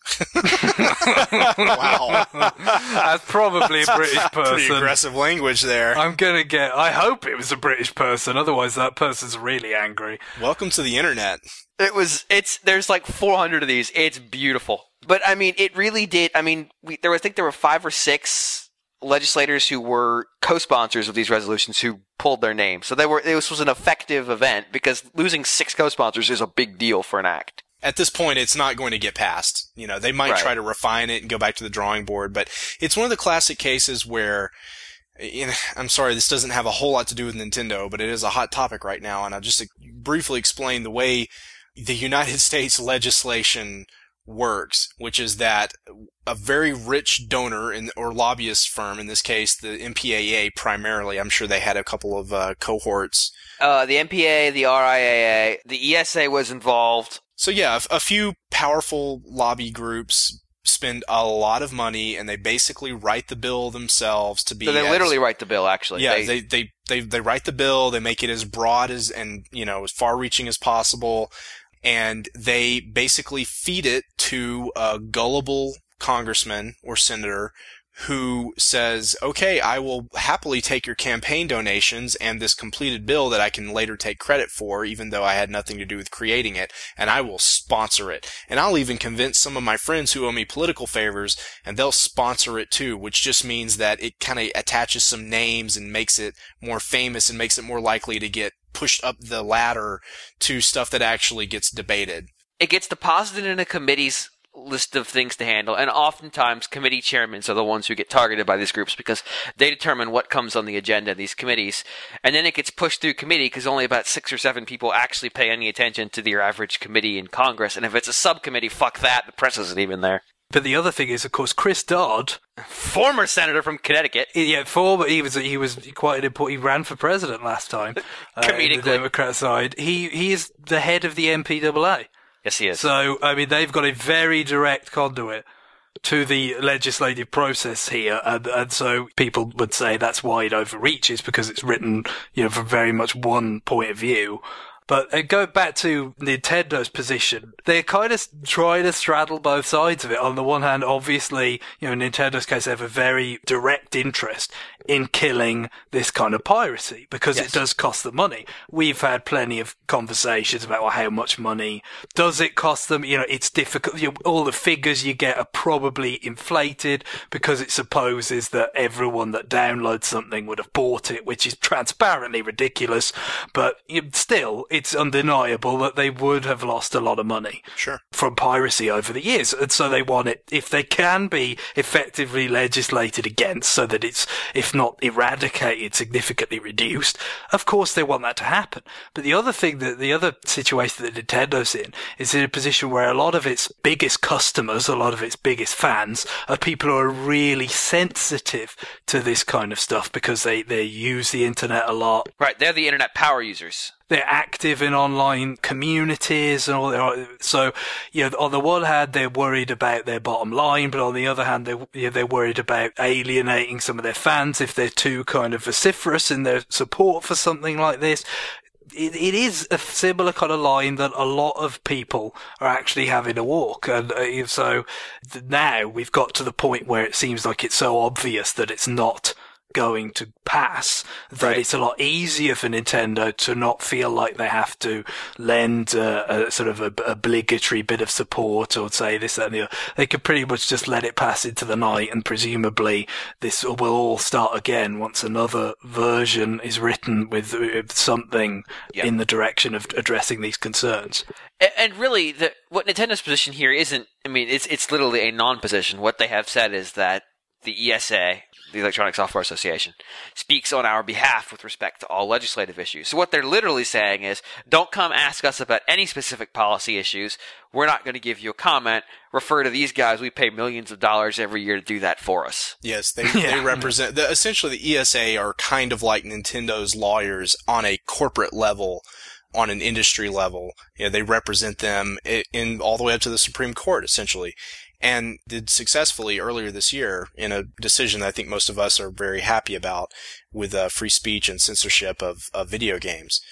Wow. That's probably a British Pretty person. aggressive language there. I'm gonna get. I hope it was a British person. Otherwise, that person's really angry. Welcome to the internet. It was, it's, there's like four hundred of these. It's beautiful. But I mean, it really did. I mean, we, there, I think there were five or six legislators who were co-sponsors of these resolutions who pulled their name. So they were, this was an effective event because losing six co-sponsors is a big deal for an act. At this point, it's not going to get passed. You know, they might Right. try to refine it and go back to the drawing board, but it's one of the classic cases where, you know, I'm sorry, this doesn't have a whole lot to do with Nintendo, but it is a hot topic right now, and I'll just briefly explain the way the United States legislation works, which is that a very rich donor in, or lobbyist firm, in this case, the M P A A primarily, I'm sure they had a couple of uh, cohorts. Uh, the M P A A, the R I A A, the E S A was involved. So yeah, a, a few powerful lobby groups spend a lot of money, and they basically write the bill themselves to be. So they as, literally write the bill, actually. Yeah, They- they, they they they write the bill. They make it as broad as and you know as far-reaching as possible, and they basically feed it to a gullible congressman or senator who says, okay, I will happily take your campaign donations and this completed bill that I can later take credit for, even though I had nothing to do with creating it, and I will sponsor it. And I'll even convince some of my friends who owe me political favors, and they'll sponsor it too, which just means that it kind of attaches some names and makes it more famous and makes it more likely to get pushed up the ladder to stuff that actually gets debated. it gets deposited in a committee's list of things to handle, and oftentimes committee chairmen are the ones who get targeted by these groups because they determine what comes on the agenda of these committees, and then it gets pushed through committee because only about six or seven people actually pay any attention to your average committee in Congress, and if it's a subcommittee, fuck that, the press isn't even there. But the other thing is, of course, Chris Dodd, Former senator from Connecticut. yeah, former, he was he was quite an important. He ran for president last time, uh, in Comedically. the Democrat side. He he is the head of the M P A A. Yes, he is. So, I mean, they've got a very direct conduit to the legislative process here, and, and so people would say that's why it overreaches, because it's written, you know, from very much one point of view. But uh, go back to Nintendo's position. They kind of try to straddle both sides of it. On the one hand, obviously, you know, in Nintendo's case, they have a very direct interest in killing this kind of piracy because Yes. it does cost them money. We've had plenty of conversations about, well, how much money does it cost them? You know, it's difficult. You know, all the figures you get are probably inflated because it supposes that everyone that downloads something would have bought it, which is transparently ridiculous. But you know, still, it's undeniable that they would have lost a lot of money Sure. from piracy over the years. And so they want it, if they can be effectively legislated against so that it's, if not eradicated, significantly reduced, of course they want that to happen. But the other thing that, the other situation that Nintendo's in is in a position where a lot of its biggest customers, a lot of its biggest fans are people who are really sensitive to this kind of stuff because they, they use the internet a lot. Right, they're the internet power users. They're active in online communities and all that. So, you know, on the one hand, they're worried about their bottom line, but on the other hand, they're, you know, they're worried about alienating some of their fans if they're too kind of vociferous in their support for something like this. It, it is a similar kind of line that a lot of people are actually having to walk. And uh, so th- now we've got to the point where it seems like it's so obvious that it's not going to pass that Right. it's a lot easier for Nintendo to not feel like they have to lend uh, a sort of a, obligatory bit of support or say this, that, and the other. They could pretty much just let it pass into the night, and presumably this will all start again once another version is written with, with something Yeah. in the direction of addressing these concerns. And, and really, the, what Nintendo's position here isn't, I mean, it's it's literally a non-position. What they have said is that the E S A, the Electronic Software Association, speaks on our behalf with respect to all legislative issues. So what they're literally saying is, don't come ask us about any specific policy issues. We're not going to give you a comment. Refer to these guys. We pay millions of dollars every year to do that for us. Yes, they, Yeah. they represent, the, essentially the E S A are kind of like Nintendo's lawyers on a corporate level, on an industry level. You know, they represent them in, in all the way up to the Supreme Court, essentially. And did successfully earlier this year in a decision that I think most of us are very happy about with uh, free speech and censorship of, of video games.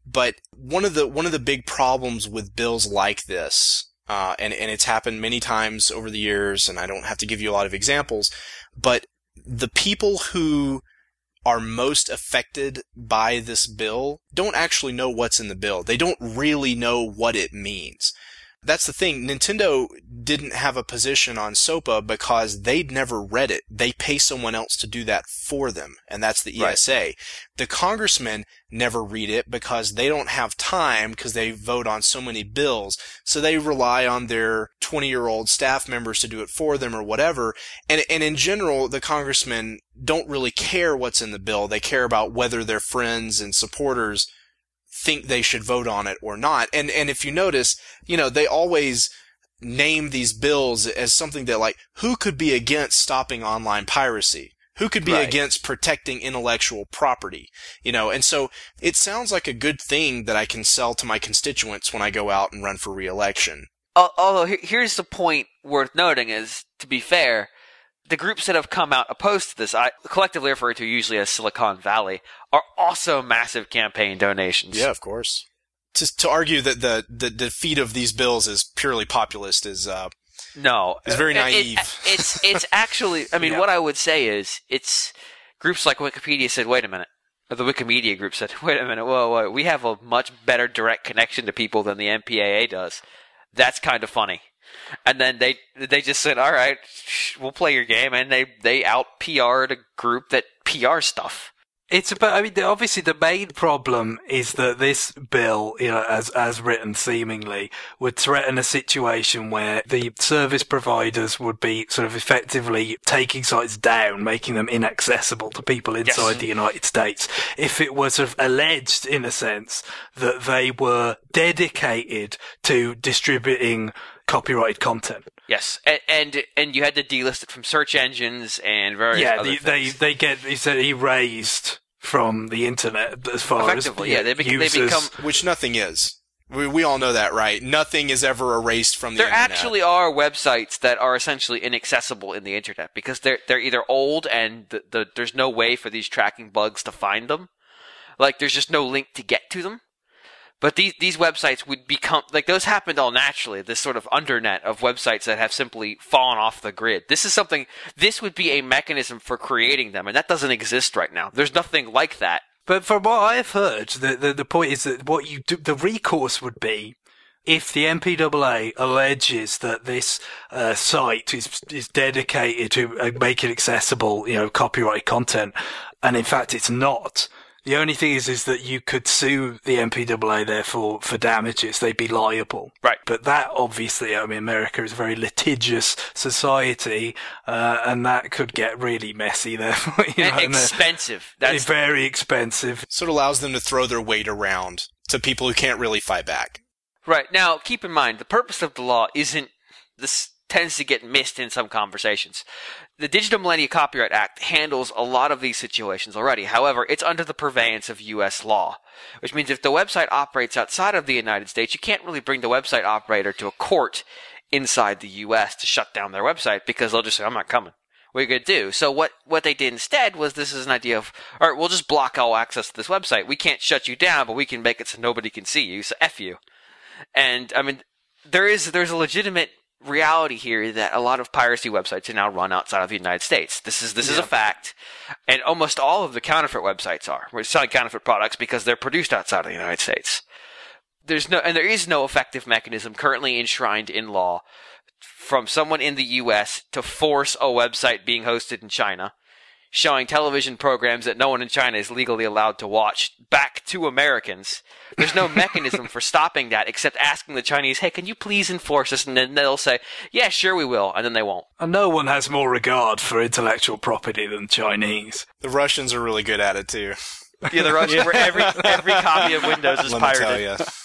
But one of the one of the big problems with bills like this, uh, and and it's happened many times over the years, and I don't have to give you a lot of examples, but the people who are most affected by this bill don't actually know what's in the bill. They don't really know what it means. That's the thing. Nintendo didn't have a position on SOPA because they'd never read it. They pay someone else to do that for them, and that's the E S A. Right. The congressmen never read it because they don't have time because they vote on so many bills, so they rely on their twenty-year-old staff members to do it for them or whatever. And, and in general, the congressmen don't really care what's in the bill. They care about whether their friends and supporters think they should vote on it or not. And and if you notice, you know, they always name these bills as something that, like, who could be against stopping online piracy? Who could be right. against protecting intellectual property? You know, and so it sounds like a good thing that I can sell to my constituents when I go out and run for re-election. Although here's the point worth noting is, to be fair, the groups that have come out opposed to this, I collectively refer to usually as Silicon Valley, are also massive campaign donations. Yeah, of course. To to argue that the, the defeat of these bills is purely populist is uh no, is very naive. It, it, it's it's actually, I mean, yeah. what I would say is, it's groups like Wikipedia said, wait a minute. Or the Wikimedia group said, wait a minute, whoa, whoa, we have a much better direct connection to people than the M P A A does. That's kind of funny. And then they they just said, all right, we'll play your game, and they, they out-P R'd a group that P R stuff. It's about, I mean, obviously the main problem is that this bill, you know, as, as written seemingly, would threaten a situation where the service providers would be sort of effectively taking sites down, making them inaccessible to people inside yes. the United States. If it was sort of alleged, in a sense, that they were dedicated to distributing copyrighted content. Yes, and, and and you had to delist it from search engines and various yeah, other the, things. they they get he said erased from the internet as far Effectively, as yeah, they, bec- users, they become which nothing is. We we all know that, right? Nothing is ever erased from the there internet. There actually are websites that are essentially inaccessible in the internet because they're they're either old and the, the there's no way for these tracking bugs to find them. Like there's just no link to get to them. But these these websites would become, like, those happened all naturally, this sort of undernet of websites that have simply fallen off the grid. This is something, this would be a mechanism for creating them, and that doesn't exist right now. There's nothing like that. But from what I've heard, the, the, the point is that what you do, the recourse would be if the M P A A alleges that this uh, site is is dedicated to uh, making accessible, you know, copyrighted content, and in fact it's not. The only thing is, is that you could sue the M P A A, therefore, for damages. They'd be liable. Right. But that, obviously, I mean, America is a very litigious society, uh, and that could get really messy, therefore. You and know, expensive. And That's very expensive. So it allows them to throw their weight around to people who can't really fight back. Right. Now, keep in mind, the purpose of the law isn't, this tends to get missed in some conversations. The Digital Millennium Copyright Act handles a lot of these situations already. However, it's under the purveyance of U S law, which means if the website operates outside of the United States, you can't really bring the website operator to a court inside the U S to shut down their website because they'll just say, I'm not coming. What are you going to do? So what, what they did instead was, this is an idea of, all right, we'll just block all access to this website. We can't shut you down, but we can make it so nobody can see you, so F you. And, I mean, there is, there's a legitimate reality here that a lot of piracy websites are now run outside of the United States. This is this yeah. is a fact, and almost all of the counterfeit websites are. We're selling counterfeit products because they're produced outside of the United States. There's no, and there is no effective mechanism currently enshrined in law from someone in the U S to force a website being hosted in China, showing television programs that no one in China is legally allowed to watch back to Americans. There's no mechanism for stopping that except asking the Chinese, hey, can you please enforce this? And then they'll say, yeah, sure we will. And then they won't. And no one has more regard for intellectual property than Chinese. The Russians are really good at it, too. Yeah, the Russians, yeah. where every, every copy of Windows is Let pirated. Me tell you.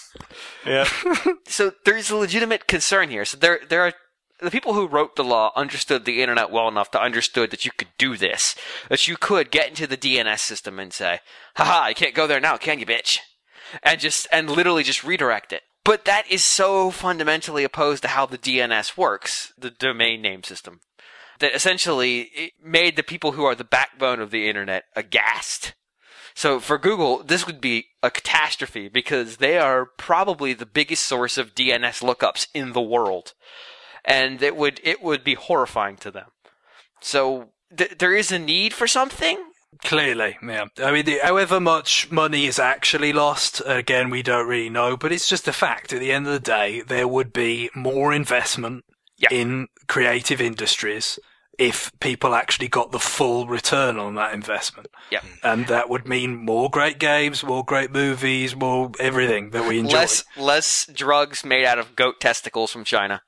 Yeah. So there's a legitimate concern here. So there, there are, the people who wrote the law understood the internet well enough to understood that you could do this. That you could get into the D N S system and say, haha, you can't go there now, can you, bitch? And just, and literally just redirect it. But that is so fundamentally opposed to how the D N S works, the domain name system, that essentially it made the people who are the backbone of the internet aghast. So for Google, this would be a catastrophe because they are probably the biggest source of D N S lookups in the world. And it would it would be horrifying to them. So th- there is a need for something. Clearly, yeah. I mean, the, however much money is actually lost, again, we don't really know, but it's just a fact. At the end of the day, there would be more investment yeah. in creative industries if people actually got the full return on that investment. Yeah. And that would mean more great games, more great movies, more everything that we enjoy. Less, less drugs made out of goat testicles from China.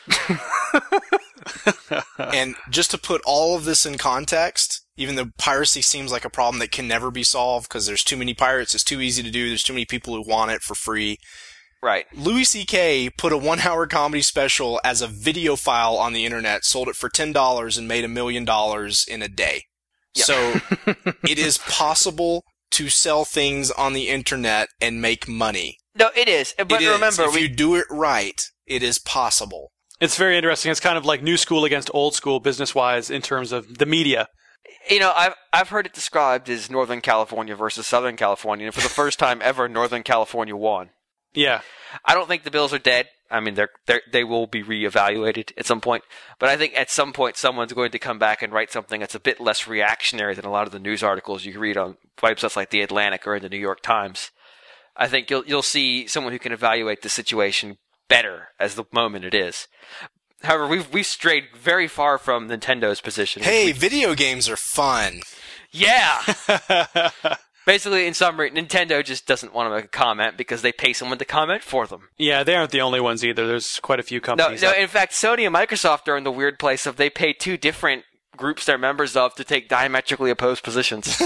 And just to put all of this in context, even though piracy seems like a problem that can never be solved because there's too many pirates, it's too easy to do, there's too many people who want it for free. Right. Louis C K put a one-hour comedy special as a video file on the internet, sold it for ten dollars, and made a million dollars in a day. Yep. So it is possible to sell things on the internet and make money. No, it is. But it is. remember, if we... you do it right, it is possible. It's very interesting. It's kind of like new school against old school business-wise in terms of the media. You know, I've I've heard it described as Northern California versus Southern California, and for the first time ever, Northern California won. Yeah. I don't think the bills are dead. I mean, they're, they're they will be reevaluated at some point, but I think at some point someone's going to come back and write something that's a bit less reactionary than a lot of the news articles you can read on websites like The Atlantic or in the New York Times. I think you'll you'll see someone who can evaluate the situation better as the moment it is. However, we've we've strayed very far from Nintendo's position. Hey, we, video games are fun. Yeah. Basically, in summary, Nintendo just doesn't want to make a comment because they pay someone to comment for them. Yeah, they aren't the only ones either. There's quite a few companies. No, no. that- In fact, Sony and Microsoft are in the weird place of they pay two different groups they're members of to take diametrically opposed positions.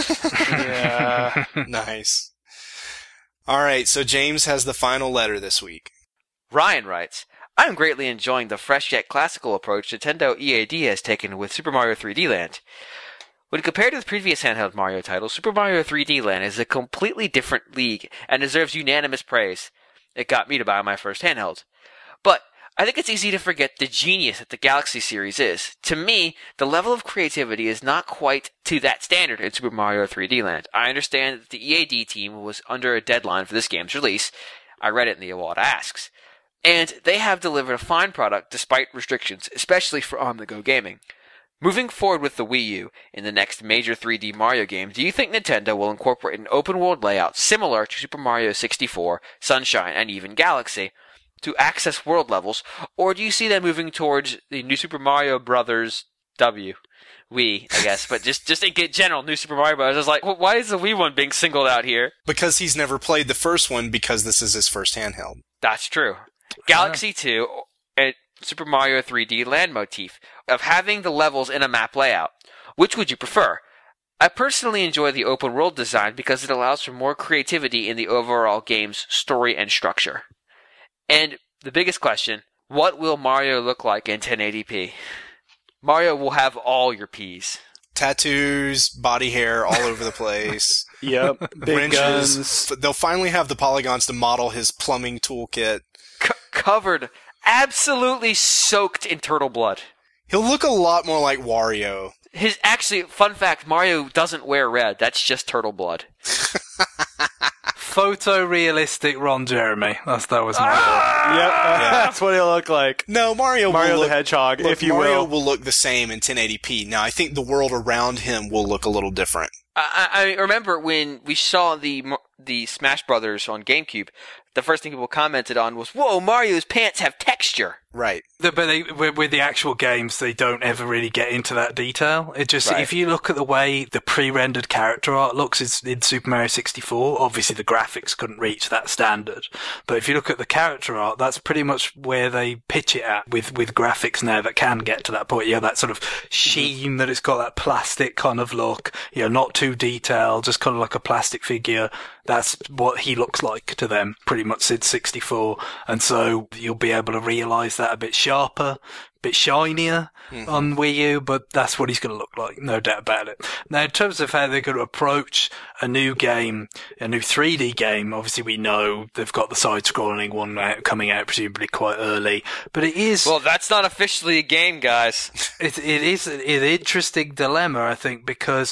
Yeah. Nice. All right, so James has the final letter this week. Ryan writes, I am greatly enjoying the fresh yet classical approach Nintendo E A D has taken with Super Mario three D Land. When compared to the previous handheld Mario titles, Super Mario three D Land is a completely different league and deserves unanimous praise. It got me to buy my first handheld. But I think it's easy to forget the genius that the Galaxy series is. To me, the level of creativity is not quite to that standard in Super Mario three D Land. I understand that the E A D team was under a deadline for this game's release. I read it in the Iwata Asks. And they have delivered a fine product despite restrictions, especially for on-the-go gaming. Moving forward with the Wii U in the next major three D Mario game, do you think Nintendo will incorporate an open-world layout similar to Super Mario sixty-four, Sunshine, and even Galaxy to access world levels, or do you see them moving towards the New Super Mario Brothers W? Wii, I guess, but just just in general, New Super Mario Bros. I was like, well, why is the Wii one being singled out here? Because he's never played the first one because this is his first handheld. That's true. Galaxy two and Super Mario three D Land motif of having the levels in a map layout. Which would you prefer? I personally enjoy the open world design because it allows for more creativity in the overall game's story and structure. And the biggest question, what will Mario look like in ten eighty p? Mario will have all your P's. Tattoos, body hair all over the place. Yep. Big Wrenches. guns. They'll finally have the polygons to model his plumbing toolkit. C- covered, absolutely soaked in turtle blood. He'll look a lot more like Wario. His actually, fun fact, Mario doesn't wear red. That's just turtle blood. Photorealistic Ron Jeremy. That's that was my Ah! Yep. That's what he'll look like. No, Mario Mario will the look, Hedgehog, look, if you Mario will. will look the same in ten eighty p. Now, I think the world around him will look a little different. I, I remember when we saw the the Smash Brothers on GameCube, the first thing people commented on was, "Whoa, Mario's pants have texture." Right. The, but they, with, with the actual games, they don't ever really get into that detail. It just, Right. if you look at the way the pre-rendered character art looks in, in Super Mario sixty-four, obviously the graphics couldn't reach that standard. But if you look at the character art, that's pretty much where they pitch it at with, with graphics now that can get to that point. You have that sort of sheen that it's got that plastic kind of look, you know, not too detailed, just kind of like a plastic figure. That's what he looks like to them, pretty much since sixty-four. And so you'll be able to realise that a bit sharper, a bit shinier mm-hmm. on Wii U, but that's what he's going to look like, no doubt about it. Now, in terms of how they're going to approach a new game, a new three D game, obviously we know they've got the side-scrolling one out, coming out presumably quite early, but it is... Well, that's not officially a game, guys. It, it is an interesting dilemma, I think, because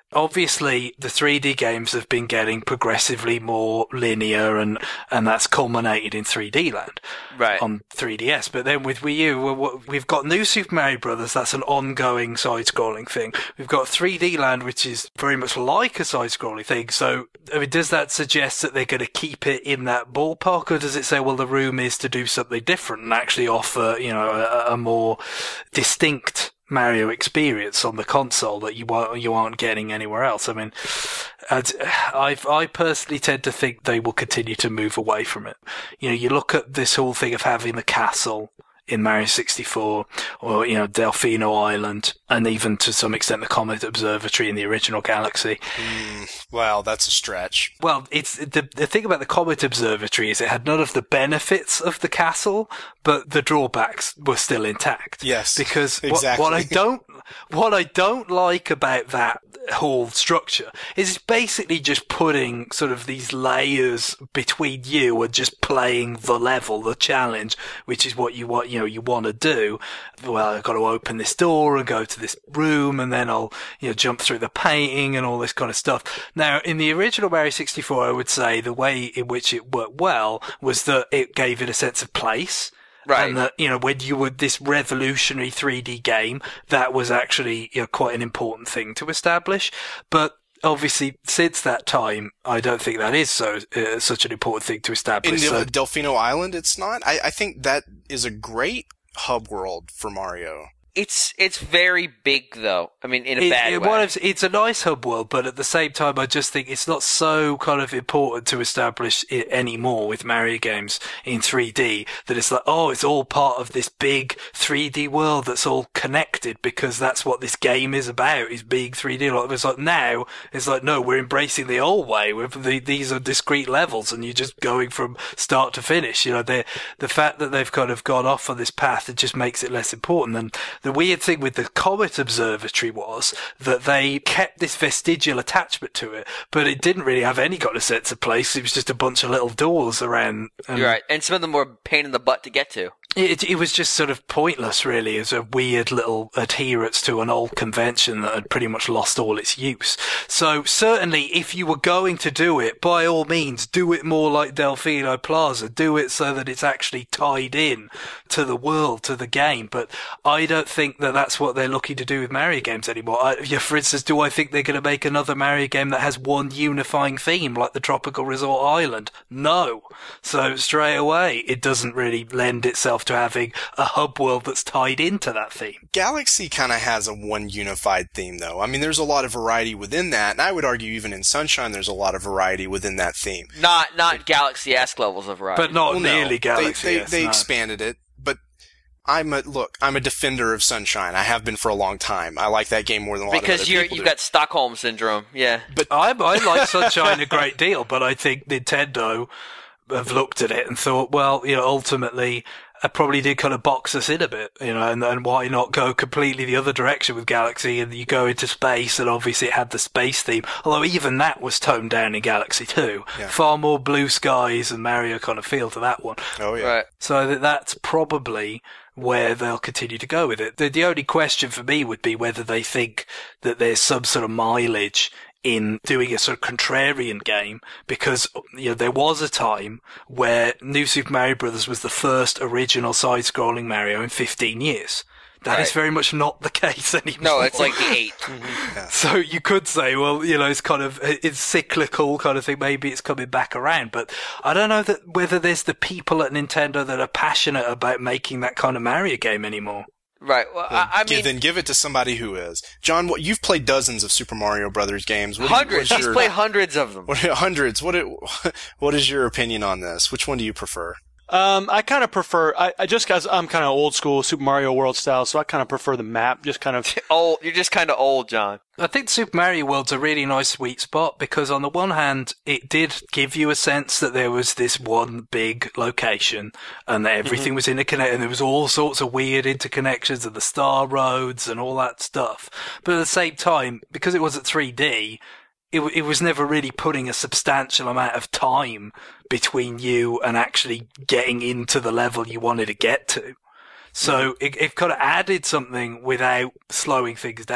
obviously the three D games have been getting progressively more linear, and, and that's culminated in three D Land Right. on three D S. But then with Wii U, we're- we've got New Super Mario Brothers, that's an ongoing side-scrolling thing. We've got three D Land, which is very much like a side-scrolling thing. So, I mean, does that suggest that they're going to keep it in that ballpark, or does it say, well, the room is to do something different and actually offer, you know, a, a more distinct Mario experience on the console that you won't, you aren't getting anywhere else? I mean, I'd, I've, I personally tend to think they will continue to move away from it. You know, you look at this whole thing of having the castle in Mario sixty-four, or, you know, Delfino Island, and even to some extent the Comet Observatory in the original Galaxy. Mm, well, that's a stretch. Well, it's the the thing about the Comet Observatory is it had none of the benefits of the castle, but the drawbacks were still intact. Yes, because exactly. what, what I don't what I don't like about that whole structure is it's basically just putting sort of these layers between you and just playing the level, the challenge, which is what you want, you know, you want to do. Well, I've got to open this door and go to this room, and then I'll, you know, jump through the painting and all this kind of stuff. Now, in the original Mario sixty-four, I would say the way in which it worked well was that it gave it a sense of place. Right. And that, you know, when you were this revolutionary three D game, that was actually, you know, quite an important thing to establish. But obviously, since that time, I don't think that is so uh, such an important thing to In establish. Del- So, Delfino Island, it's not. I, I think that is a great hub world for Mario. It's it's very big though. I mean, in a it, bad it, way. what if- it's a nice hub world, but at the same time, I just think it's not so kind of important to establish it anymore with Mario games in three D that it's like, oh, it's all part of this big three D world that's all connected because that's what this game is about, is being three D. Like, it's like now, it's like, no, we're embracing the old way. We're, the, these are discrete levels and you're just going from start to finish. You know, the the fact that they've kind of gone off on this path, it just makes it less important. And the weird thing with the Comet Observatory was that they kept this vestigial attachment to it, but it didn't really have any kind of sense of place. It was just a bunch of little doors around. And You're right, and some of them were a pain in the butt to get to. It, it was just sort of pointless, really, as a weird little adherence to an old convention that had pretty much lost all its use. So certainly, if you were going to do it, by all means, do it more like Delfino Plaza. Do it so that it's actually tied in to the world, to the game. But I don't think that that's what they're looking to do with Mario games anymore. I, yeah, for instance, do I think they're going to make another Mario game that has one unifying theme, like the Tropical Resort Island? No. So straight away, it doesn't really lend itself to having a hub world that's tied into that theme. Galaxy kind of has a one unified theme, though. I mean, there's a lot of variety within that, and I would argue even in Sunshine there's a lot of variety within that theme. Not not Galaxy-esque levels of variety. But not Well, no, nearly Galaxy. They, they, yes, they no. expanded it, but I'm a look. I'm a defender of Sunshine. I have been for a long time. I like that game more than a lot because of other you're people you've do. got Stockholm syndrome. Yeah. I, I like Sunshine a great deal, but I think Nintendo have looked at it and thought, well, you know, ultimately, it probably did kind of box us in a bit, you know, and, and why not go completely the other direction with Galaxy, and you go into space, and obviously it had the space theme, although even that was toned down in Galaxy two. Yeah. Far more blue skies and Mario kind of feel to that one. Oh yeah. Right. So that that's probably where they'll continue to go with it. The, the only question for me would be whether they think that there's some sort of mileage in doing a sort of contrarian game, because, you know, there was a time where New Super Mario Brothers was the first original side-scrolling Mario in fifteen years. That is Right. very much not the case anymore. No, it's like the eight. So you could say, well, you know, it's kind of, it's cyclical kind of thing. Maybe it's coming back around, but I don't know that whether there's the people at Nintendo that are passionate about making that kind of Mario game anymore. Right. Well, I, I Give- mean, then give it to somebody who is. John, what, you've played dozens of Super Mario Brothers games. What do you- hundreds. what's He's your- played hundreds of them. What, hundreds. What? It, what is your opinion on this? Which one do you prefer? Um, I kind of prefer, I, I just, cause I'm kind of old school Super Mario World style, so I kind of prefer the map, just kind of, Old. You're just kind of old, John. I think Super Mario World's a really nice sweet spot because on the one hand, it did give you a sense that there was this one big location and that everything was interconnected and there was all sorts of weird interconnections and the star roads and all that stuff. But at the same time, because it wasn't three D, it, it was never really putting a substantial amount of time between you and actually getting into the level you wanted to get to. So it, it kind of added something without slowing things down.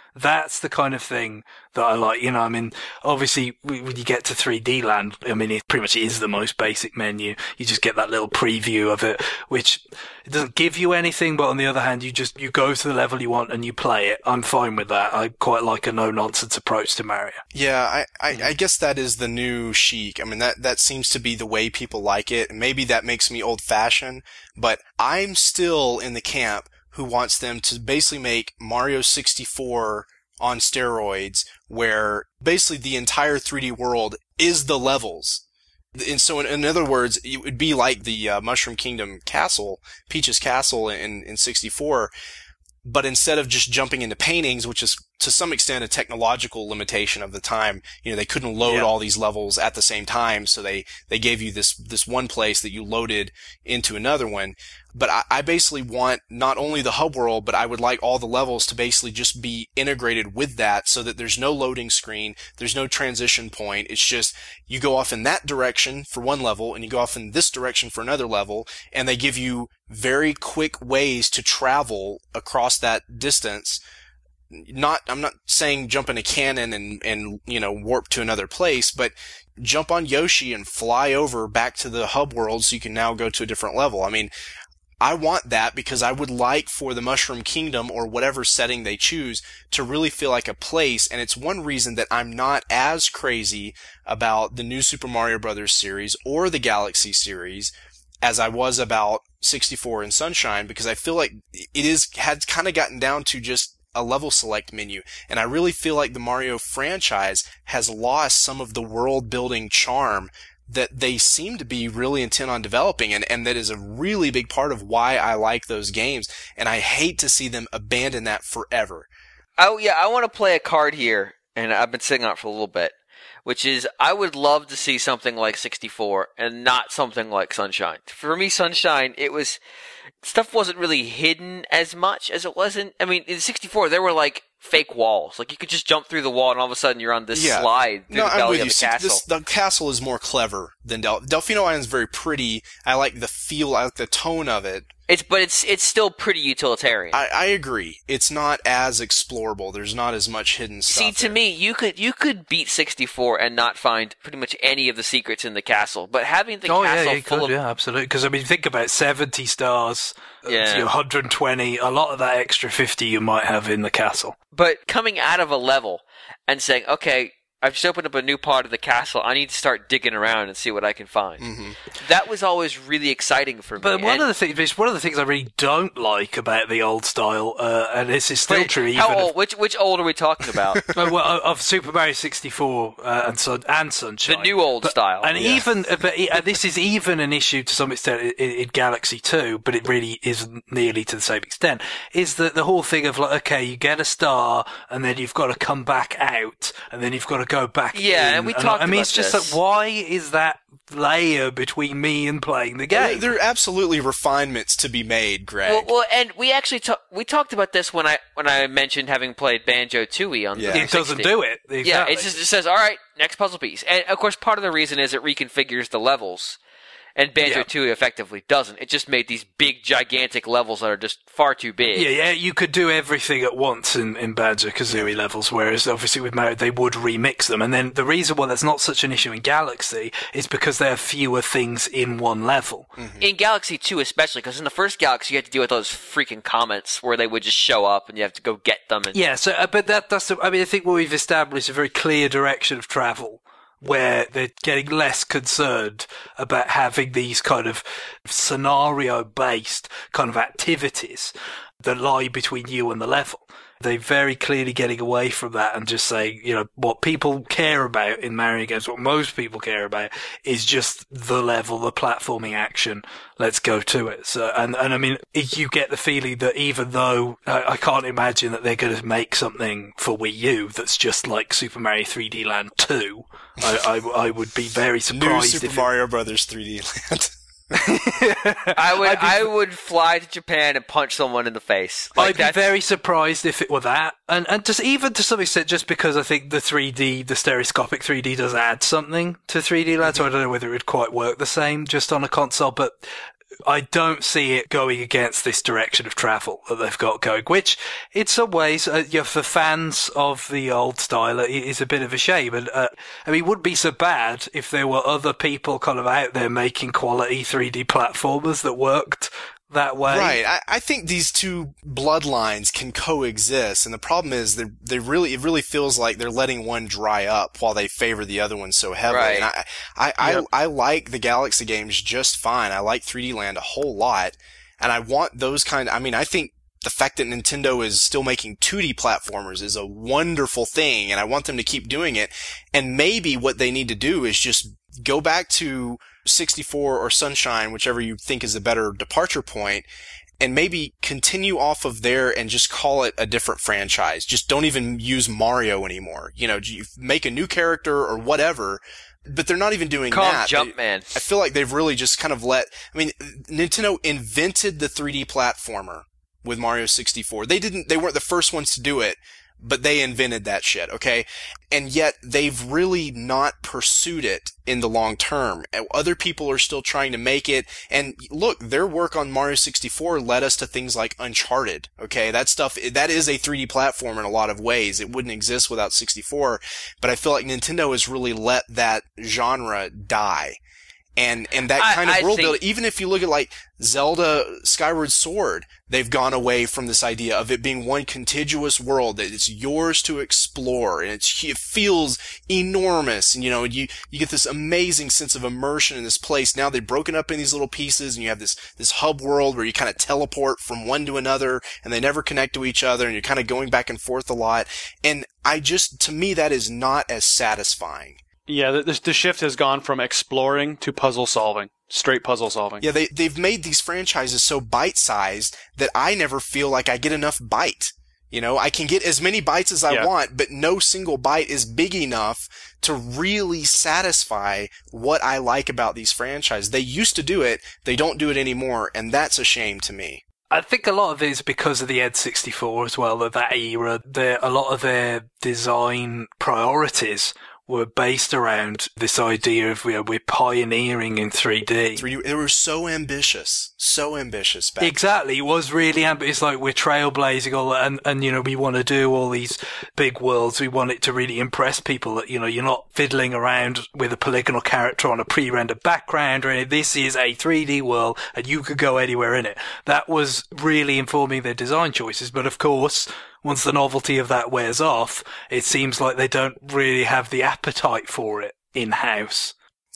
That's the kind of thing that I like. You know, I mean, obviously, when you get to three D Land, I mean, it pretty much is the most basic menu. You just get that little preview of it, which it doesn't give you anything, but on the other hand, you just, you go to the level you want and you play it. I'm fine with that. I quite like a no-nonsense approach to Mario. Yeah, I, I, I guess that is the new chic. I mean, that, that seems to be the way people like it. And maybe that makes me old-fashioned, but I'm still in the camp who wants them to basically make Mario sixty-four on steroids, where basically the entire three D world is the levels. And so in, in other words, it would be like the uh, Mushroom Kingdom castle, Peach's castle in, in sixty-four, but instead of just jumping into paintings, which is to some extent a technological limitation of the time, you know, they couldn't load Yeah. all these levels at the same time, so they, they gave you this, this one place that you loaded into another one. But I, I basically want not only the hub world, but I would like all the levels to basically just be integrated with that so that there's no loading screen, there's no transition point. It's just you go off in that direction for one level and you go off in this direction for another level, and they give you very quick ways to travel across that distance. Not, I'm not saying jump in a cannon and, and, you know, warp to another place, but jump on Yoshi and fly over back to the hub world so you can now go to a different level. I mean, I want that because I would like for the Mushroom Kingdom or whatever setting they choose to really feel like a place, and it's one reason that I'm not as crazy about the new Super Mario Brothers series or the Galaxy series as I was about sixty-four and Sunshine, because I feel like it is had kind of gotten down to just a level select menu, and I really feel like the Mario franchise has lost some of the world building charm that they seem to be really intent on developing, and, and that is a really big part of why I like those games, and I hate to see them abandon that forever. Oh yeah, I want to play a card here, and I've been sitting on it for a little bit, which is I would love to see something like sixty-four and not something like Sunshine. For me, Sunshine, it was stuff wasn't really hidden as much as it wasn't. I mean, in sixty-four, there were like fake walls. Like you could just jump through the wall and all of a sudden you're on this Yeah. slide through No, the I'm belly with of you. the See, castle. this, the castle is more clever than Del- Delfino Island is very pretty. I like the feel, I like the tone of it. It's but it's it's still pretty utilitarian. I, I agree. It's not as explorable. There's not as much hidden stuff. See, to there. me, you could you could beat sixty-four and not find pretty much any of the secrets in the castle. But having the Oh castle yeah, you full could, of yeah, absolutely. Because I mean, think about it, seventy stars, uh, Yeah. you know, one hundred twenty. A lot of that extra fifty you might have in the castle. But coming out of a level and saying, okay, I've just opened up a new part of the castle. I need to start digging around and see what I can find. Mm-hmm. That was always really exciting for me. But one And of the things, it's one of the things I really don't like about the old style, uh, and this is still wait, true even how of old? Which which old are we talking about? Uh, well, of Super Mario sixty-four uh, and Sun and Sunshine, The new old But- style. and Yeah. even uh, but uh, this is even an issue to some extent in, in Galaxy two, but it really isn't nearly to the same extent. Is that the whole thing of like, okay, you get a star, and then you've got to come back out, and then you've got to go back. Yeah, in. and we I- talked I mean, about it's just this. like, why is that layer between me and playing the There, game? there are absolutely refinements to be made, Greg. well, well, and we actually ta- we talked about this when I when I mentioned having played Banjo-Tooie on Yeah. the It doesn't sixty. do it. Yeah, Exactly. it just it says, all right, next puzzle piece. And, of course, part of the reason is it reconfigures the levels. And Banjo-Tooie effectively doesn't. It just made these big, gigantic levels that are just far too big. Yeah, yeah, you could do everything at once in, in Banjo-Kazooie levels, whereas obviously with Mario they would remix them. And then the reason why that's not such an issue in Galaxy is because there are fewer things in one level. In Galaxy two especially, because in the first Galaxy you had to deal with those freaking comets where they would just show up and you have to go get them. And Yeah, so uh, but that that's the, I mean I think what we've established a very clear direction of travel where they're getting less concerned about having these kind of scenario-based kind of activities that lie between you and the level. They're very clearly getting away from that and just saying, you know, what people care about in Mario games, what most people care about, is just the level, the platforming action. Let's go to it. So, and, and I mean, you get the feeling that even though uh, I can't imagine that they're going to make something for Wii U that's just like Super Mario three D Land two, I, I, I would be very New surprised Super if it- Mario Brothers three D Land. I would I would fly to Japan and punch someone in the face. Like, I'd be that's- very surprised if it were that, and and just even to some extent, just because I think the three D, the stereoscopic three D, does add something to three D Land. So I don't know whether it would quite work the same just on a console, but I don't see it going against this direction of travel that they've got going, which in some ways, uh, you know, for fans of the old style, it is a bit of a shame. And uh, I mean, it wouldn't be so bad if there were other people kind of out there making quality three D platformers that worked that way. Right. I, I think these two bloodlines can coexist, and the problem is they they really it really feels like they're letting one dry up while they favor the other one so heavily. Right. And I I, Yep. I I like the Galaxy games just fine. I like three D Land a whole lot, and I want those kind. I mean, I think the fact that Nintendo is still making two D platformers is a wonderful thing, and I want them to keep doing it. And maybe what they need to do is just go back to sixty-four or Sunshine, whichever you think is a better departure point, and maybe continue off of there and just call it a different franchise. Just don't even use Mario anymore. You know, you make a new character or whatever, but they're not even doing Call him that. Jumpman. I feel like they've really just kind of let, I mean, Nintendo invented the three D platformer with Mario sixty-four. They didn't, they weren't the first ones to do it, but they invented that shit, okay? And yet they've really not pursued it in the long term. Other people are still trying to make it. And look, their work on Mario sixty-four led us to things like Uncharted, okay? That stuff, that is a three D platform in a lot of ways. It wouldn't exist without sixty-four, but I feel like Nintendo has really let that genre die. And, and that I- kind of I world think- building, even if you look at like Zelda Skyward Sword, they've gone away from this idea of it being one contiguous world that it's yours to explore, and it's, it feels enormous, and you know, you, you get this amazing sense of immersion in this place. Now they've broken up in these little pieces, and you have this, this hub world where you kind of teleport from one to another, and they never connect to each other, and you're kind of going back and forth a lot. And I just, to me, that is not as satisfying. Yeah, the, the, the shift has gone from exploring to puzzle solving. Straight puzzle solving. Yeah, they, they've made these franchises so bite-sized that I never feel like I get enough bite. You know, I can get as many bites as I Yeah. want, but no single bite is big enough to really satisfy what I like about these franchises. They used to do it, they don't do it anymore, and that's a shame to me. I think a lot of it is because of the N sixty-four as well, of that era. Their, a lot of their design priorities were based around this idea of, you know, we're pioneering in three D. three D, they were so ambitious, so ambitious back Exactly, it was really ambitious. Like, we're trailblazing all that, and, and, you know, we want to do all these big worlds. We want it to really impress people that, you know, you're not fiddling around with a polygonal character on a pre-rendered background or anything. This is a three D world, and you could go anywhere in it. That was really informing their design choices, but of course, once the novelty of that wears off, it seems like they don't really have the appetite for it in-house.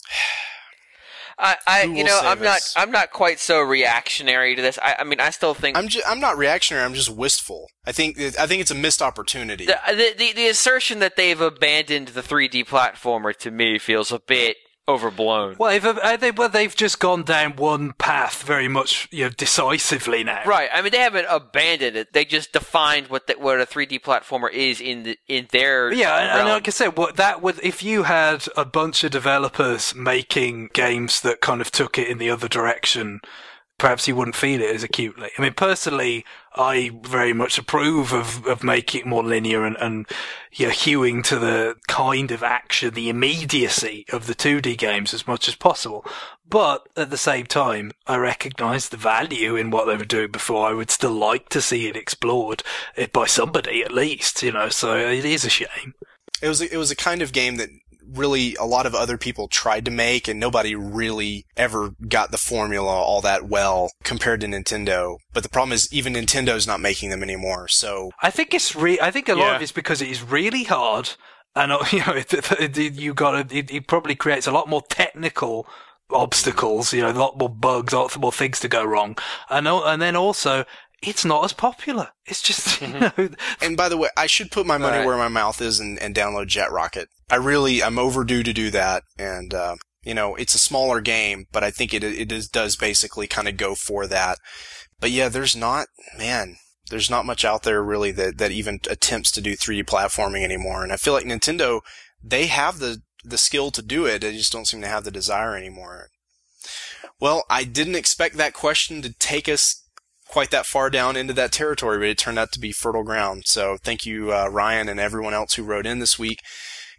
I, I Who you will know, save I'm not, us? I'm not quite so reactionary to this. I, I mean, I still think I'm just, I'm not reactionary, I'm just wistful. I think, I think it's a missed opportunity. the, the the the assertion that they've abandoned the three D platformer to me feels a bit overblown. Well, they've, uh, they, well, they've just gone down one path very much, you know, decisively now. Right. I mean, they haven't abandoned it. They just defined what the, what a three D platformer is in the in their Yeah, and, and realm. like I said, what that would, if you had a bunch of developers making games that kind of took it in the other direction, perhaps you wouldn't feel it as acutely. I mean, personally, I very much approve of, of making it more linear and, and you know, hewing to the kind of action, the immediacy of the two D games as much as possible. But at the same time, I recognise the value in what they were doing before. I would still like to see it explored eh, by somebody at least, you know, so it is a shame. It was, a, it was a kind of game that really a lot of other people tried to make, and nobody really ever got the formula all that well compared to Nintendo. But the problem is even Nintendo's not making them anymore, so... I think it's re- I think a lot Yeah. of it's because it is really hard, and uh, you know, it, it, it, you got it, it probably creates a lot more technical obstacles, you know, a lot more bugs, a lot more things to go wrong, and al- and then also it's not as popular. It's just you know, And by the way, I should put my money Right. where my mouth is and, and download Jet Rocket. I really, I'm overdue to do that, and, uh, you know, it's a smaller game, but I think it, it is, does basically kind of go for that. But yeah, there's not, man, there's not much out there really that, that even attempts to do three D platforming anymore. And I feel like Nintendo, they have the, the skill to do it. They just don't seem to have the desire anymore. Well, I didn't expect that question to take us quite that far down into that territory, but it turned out to be fertile ground. So thank you, uh, Ryan and everyone else who wrote in this week.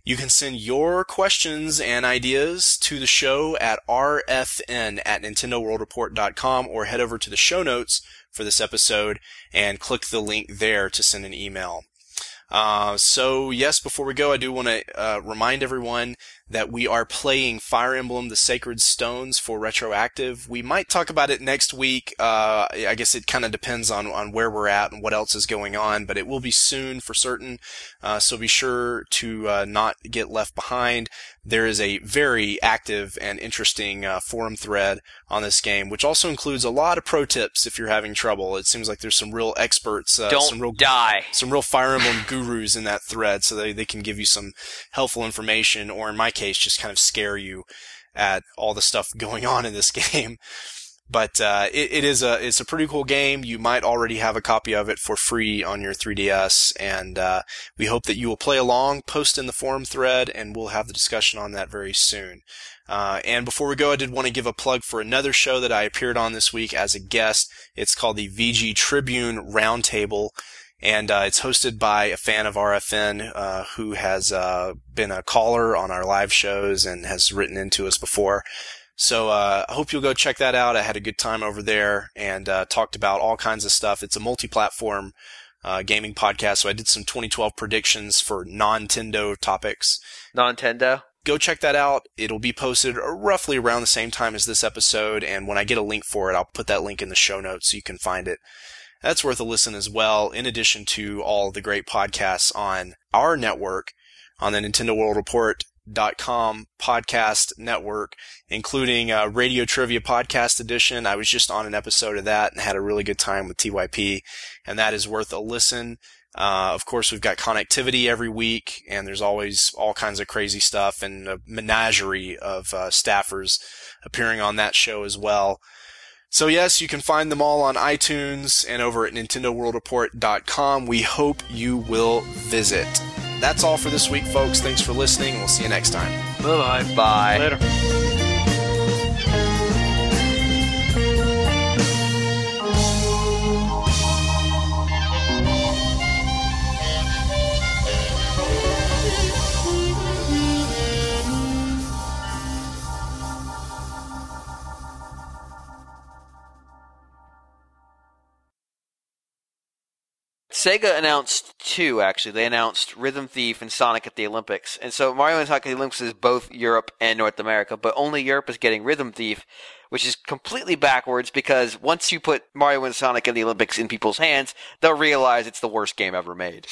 You can send your questions and ideas to the show at r f n at nintendo world report dot com or head over to the show notes for this episode and click the link there to send an email. Uh, so yes, before we go, I do want to uh, remind everyone that we are playing Fire Emblem The Sacred Stones for Retroactive. We might talk about it next week. Uh, I guess it kind of depends on, on where we're at and what else is going on, but it will be soon for certain. Uh, so be sure to uh, not get left behind. There is a very active and interesting uh, forum thread on this game, which also includes a lot of pro tips if you're having trouble. It seems like there's some real experts, uh, Don't some real die. some real Fire Emblem gurus in that thread, so they, they can give you some helpful information, or in my case, just kind of scare you at all the stuff going on in this game. But uh, it, it is a it's a pretty cool game. You might already have a copy of it for free on your three D S, and uh, we hope that you will play along, post in the forum thread, and we'll have the discussion on that very soon. Uh, and before we go, I did want to give a plug for another show that I appeared on this week as a guest. It's called the V G Tribune Roundtable. And uh, it's hosted by a fan of R F N uh, who has uh, been a caller on our live shows and has written into us before. So uh, I hope you'll go check that out. I had a good time over there and uh, talked about all kinds of stuff. It's a multi-platform uh, gaming podcast, so I did some twenty twelve predictions for non-Tendo topics. Nintendo? Go check that out. It'll be posted roughly around the same time as this episode, and when I get a link for it, I'll put that link in the show notes so you can find it. That's worth a listen as well, in addition to all the great podcasts on our network, on the Nintendo World Report dot com podcast network, including uh, Radio Trivia Podcast Edition. I was just on an episode of that and had a really good time with T Y P, and that is worth a listen. Uh, of course, we've got connectivity every week, and there's always all kinds of crazy stuff and a menagerie of uh, staffers appearing on that show as well. So yes, you can find them all on iTunes and over at Nintendo World Report dot com. We hope you will visit. That's all for this week, folks. Thanks for listening. We'll see you next time. Bye-bye. Bye. Later. Sega announced two, actually. They announced Rhythm Thief and Sonic at the Olympics. And so Mario and Sonic at the Olympics is both Europe and North America, but only Europe is getting Rhythm Thief, which is completely backwards because once you put Mario and Sonic at the Olympics in people's hands, they'll realize it's the worst game ever made.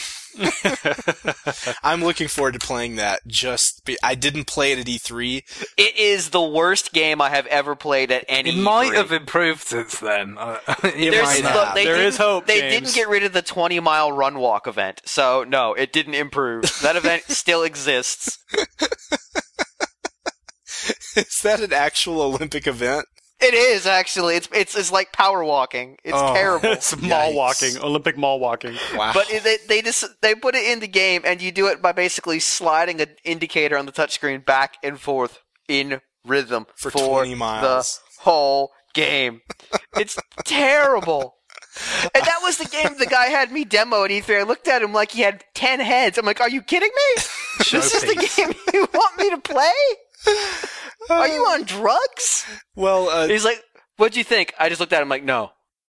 I'm looking forward to playing that. Just be, I didn't play it at E three. It is the worst game I have ever played at any It might E three. have improved since then. It There's might the- have. they There didn't- is hope, They James. didn't get rid of the twenty mile run walk event, so no, it didn't improve. That event still exists. Is that an actual Olympic event? It is actually. It's it's it's like power walking. It's Oh. terrible. It's mall Yikes. walking, Olympic mall walking. Wow. But it, they they just they put it in the game, and you do it by basically sliding an indicator on the touchscreen back and forth in rhythm For twenty miles. the whole game. It's terrible. And that was the game the guy had me demo at E three. I looked at him like he had ten heads. I'm like, are you kidding me? This is the Showpiece. game you want me to play? Are you on drugs? well, uh, He's like, what'd you think? I just looked at him like, no.